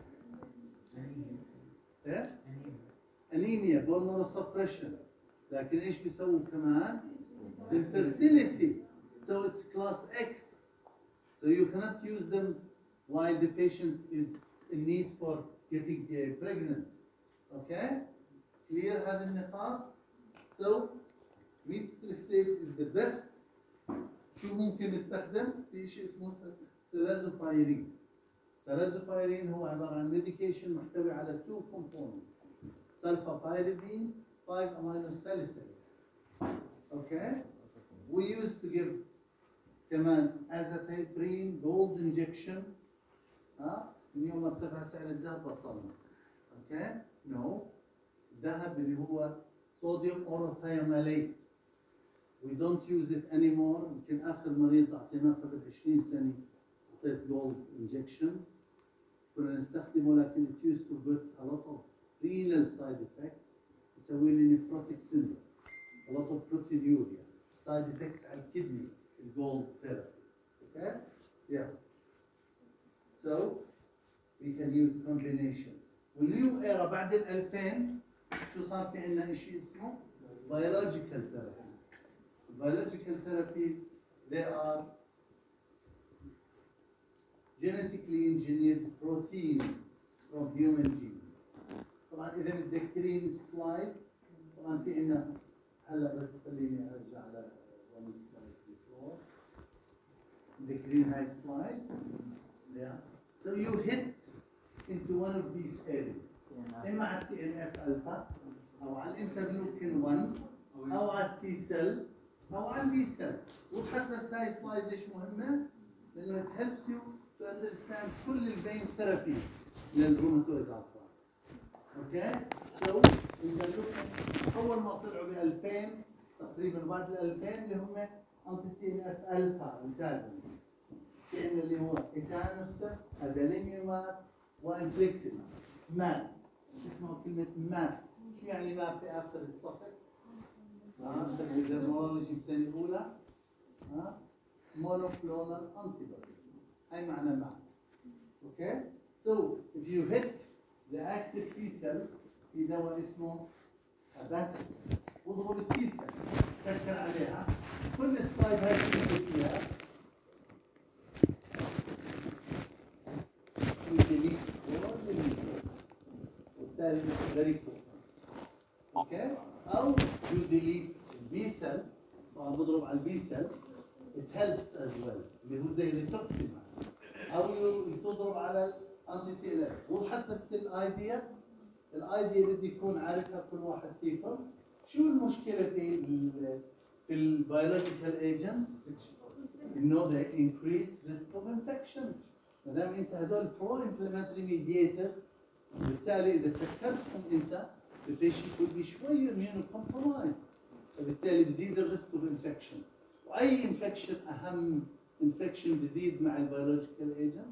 ايه؟ انيميا بولمونو سبريشن. لكن ايش بيسووا كمان؟ infertility. So it's class X. So you cannot use them while the patient is in need for getting uh, pregnant. Okay? Clear هذه النقاط؟ So methotrexate is the best. شو ممكن نستخدم؟ في شيء اسمه سلازوبايرين. سلازوبايرين هو عبارة عن medication محتوي على two components. Sulfapyridine, five amino salicylates. Okay? We used to give كمان azathioprine gold injection. ها؟ من يوم ما ارتفع سعر الذهب بطلنا. Okay? No. الذهب اللي هو صوديوم أوروثياماليت. We don't use it anymore. يمكن آخر مريض أعطيناه قبل عشرين سنة أعطيت gold injections. كنا نستخدمه لكن it used to put a lot of renal side effects. يسوي لي nephrotic syndrome. A lot of proteinuria. Side effects على الكدني. الجولد therapy. Okay? Yeah. So we can use combination. والنيو ايرا بعد ال ألفين شو صار في عندنا شيء اسمه biological therapies. Biological therapies they are genetically engineered proteins from human genes. طبعا اذا متذكرين السلايد طبعا في عندنا هلا بس خليني ارجع على one slide before. متذكرين هاي السلايد؟ Yeah. So you hit into one of these areas. اما على التي ان اف الفا او على الانترلوكين واحد او على التي سيل او على البي سيل. وضحت بس هاي السلايد ليش مهمه؟ لانه it helps you to understand كل البين ثيرابيز للروماتويد ارثرايتس. اوكي؟ سو انترلوكين اول ما طلعوا ب ألفين تقريبا بعد ال ألفين اللي هم انتي تي ان اف الفا انتاجونست. في عندنا اللي هو ايتانوسب، اداليميوماب، وانفليكسيماب. ماب اسمعوا كلمة ماب. شو يعني ماب في آخر السفكس؟ ها بالدرمولوجي بسنة أولى ها monoclonal antibodies. هاي معنى ماب. اوكي؟ So if you hit the active T cell في دواء اسمه abatacept. واضرب التي سيل سكر عليها. كل سلايد هاي اللي فيها وبالتالي very important. اوكي؟ او you delete البي سيل. طبعا بضرب على البي سيل it helps as well اللي هو زي التوكسيما. او تضرب على الانتي تي ال اف. وضحت بس الايديا؟ الايديا بدي يكون عارفها كل واحد فيكم. شو المشكله في ال في البيولوجيكال ايجنتس؟ انه they increase risk of infection. ما دام انت هدول برو انفلاماتوري ميديترز بالتالي اذا سكرتهم انت البيشنت will be شوي immunocompromised. فبالتالي بزيد الريسك اوف انفكشن. واي انفكشن اهم انفكشن بزيد مع البيولوجيكال ايجنت؟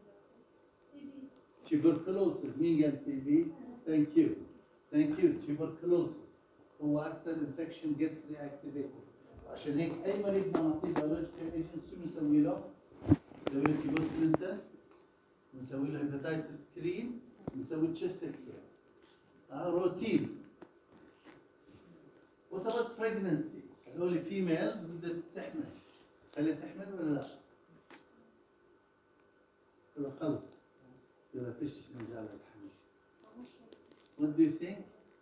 tuberculosis. مين قال تي بي؟ ثانك يو ثانك يو tuberculosis هو اكثر انفكشن gets reactivated. عشان هيك اي مريض ما نعطيه بيولوجيكال ايجنت شو بنسوي له؟ بنسوي له tuberculin test، بنسوي له هيباتيتس سكرين، بنسوي تشيست اكس راي روتين. What about pregnancy؟ هذول females بدها تحمل. خليها تحمل ولا لا؟ ولا خلص؟ ولا فيش مجال للحمل؟ What do you think؟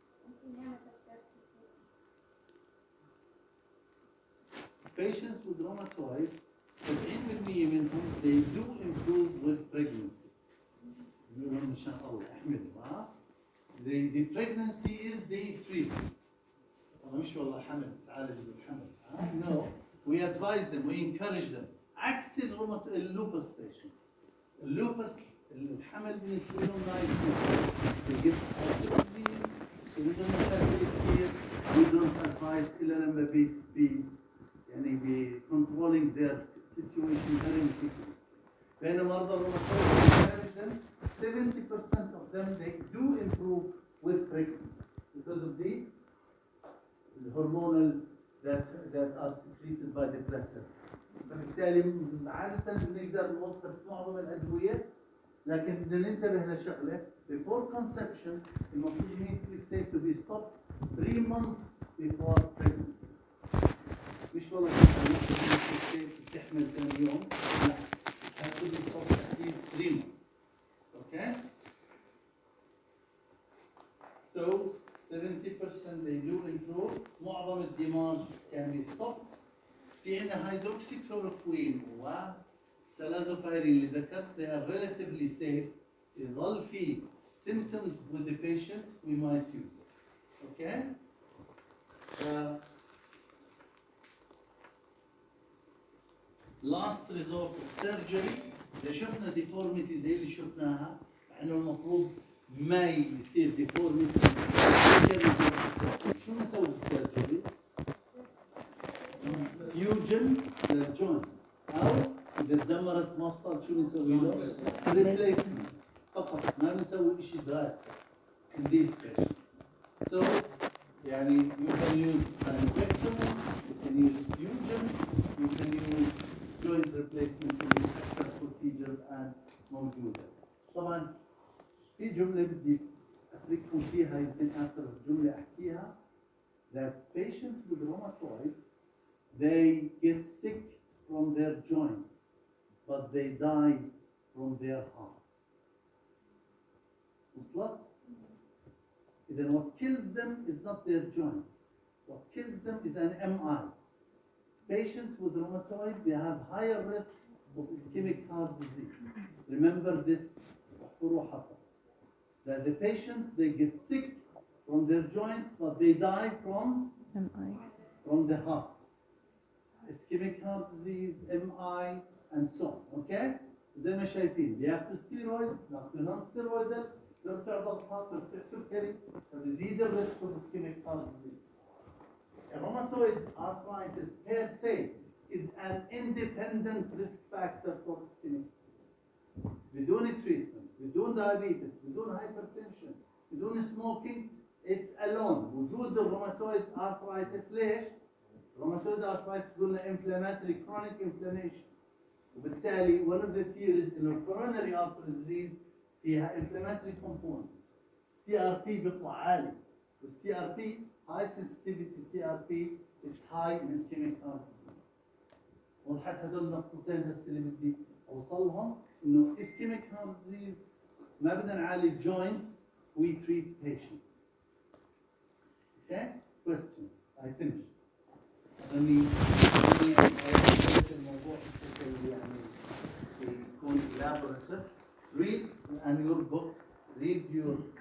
Patients with rheumatoid سبعين بالمئة منهم they do improve with pregnancy. يقولون إن شاء الله احملوا ها. The, the pregnancy is the treatment. طبعا مش والله حمل تعالج بالحمل ها. No. we advise them, we encourage them. عكس الرومات اللوبس patients. اللوبس الحمل بالنسبة لهم نايف. They get active disease. We don't have كثير. We don't advise إلا لما بي بي يعني بي controlling their situation very meticulously. بين مرضى الروماتويد we encourage them. seventy percent of them they do improve with pregnancy because of the hormonal that that are secreted by the placenta. فبالتالي عادة بنقدر نوقف معظم الأدوية لكن بدنا ننتبه لشغلة before conception المفروض immediately safe to be stopped three months before pregnancy. مش والله تحمل ثاني يوم لا it has to be stopped at least three months. Okay? So seventy percent they do improve. معظم الديماندز can be stopped. في عندنا هيدروكسيكلوروكوين والسلازوبايرين اللي ذكرت they are relatively safe. يظل في symptoms with the patient we might use it. Okay? Uh, last resort of surgery إذا شفنا deformity زي اللي شفناها إنه المفروض ما يصير deformity شو نسوي بالسيرجري؟ fusion للجوينت أو إذا تدمرت مفصل شو نسوي له؟ replacement فقط ما بنسوي شيء drastic in these patients. So يعني you can use synovectomy, you can use fusion, you can use joint replacement اللي أكثر procedure الآن موجودة. طبعا في جملة بدي أترككم فيها يمكن آخر جملة أحكيها that patients with rheumatoid they get sick from their joints but they die from their heart. وصلت؟ إذا what kills them is not their joints. What kills them is an M I. Patients with rheumatoid they have higher risk of ischemic heart disease. Remember this that the patients they get sick from their joints but they die from M I. from the heart. Ischemic heart disease, M I and so on. Okay? زي ما شايفين بياخذوا ستيرويدز بياخذوا نون ستيرويدال بيرفع ضغط بيرفع سكري فبيزيد الريسك of ischemic heart disease. Rheumatoid arthritis per se is an independent risk factor for ischemic disease. بدون treatment, بدون diabetes, بدون hypertension, بدون smoking, it's alone. وجود الروماتويد arthritis ليش؟ rheumatoid arthritis قلنا inflammatory chronic inflammation. وبالتالي one of the theories in coronary artery disease فيها inflammatory component. C R P بيطلع عالي. وال C R P high sensitivity C R P it's high in ischemic heart disease. وضحت هدول النقطتين بس اللي بدي اوصلهم انه ischemic heart disease ما بدنا نعالج joints we treat patients. Okay? Questions? I finished. أني أني أردت الموضوع بشكل يعني يكون elaborative. Read and your book. Read your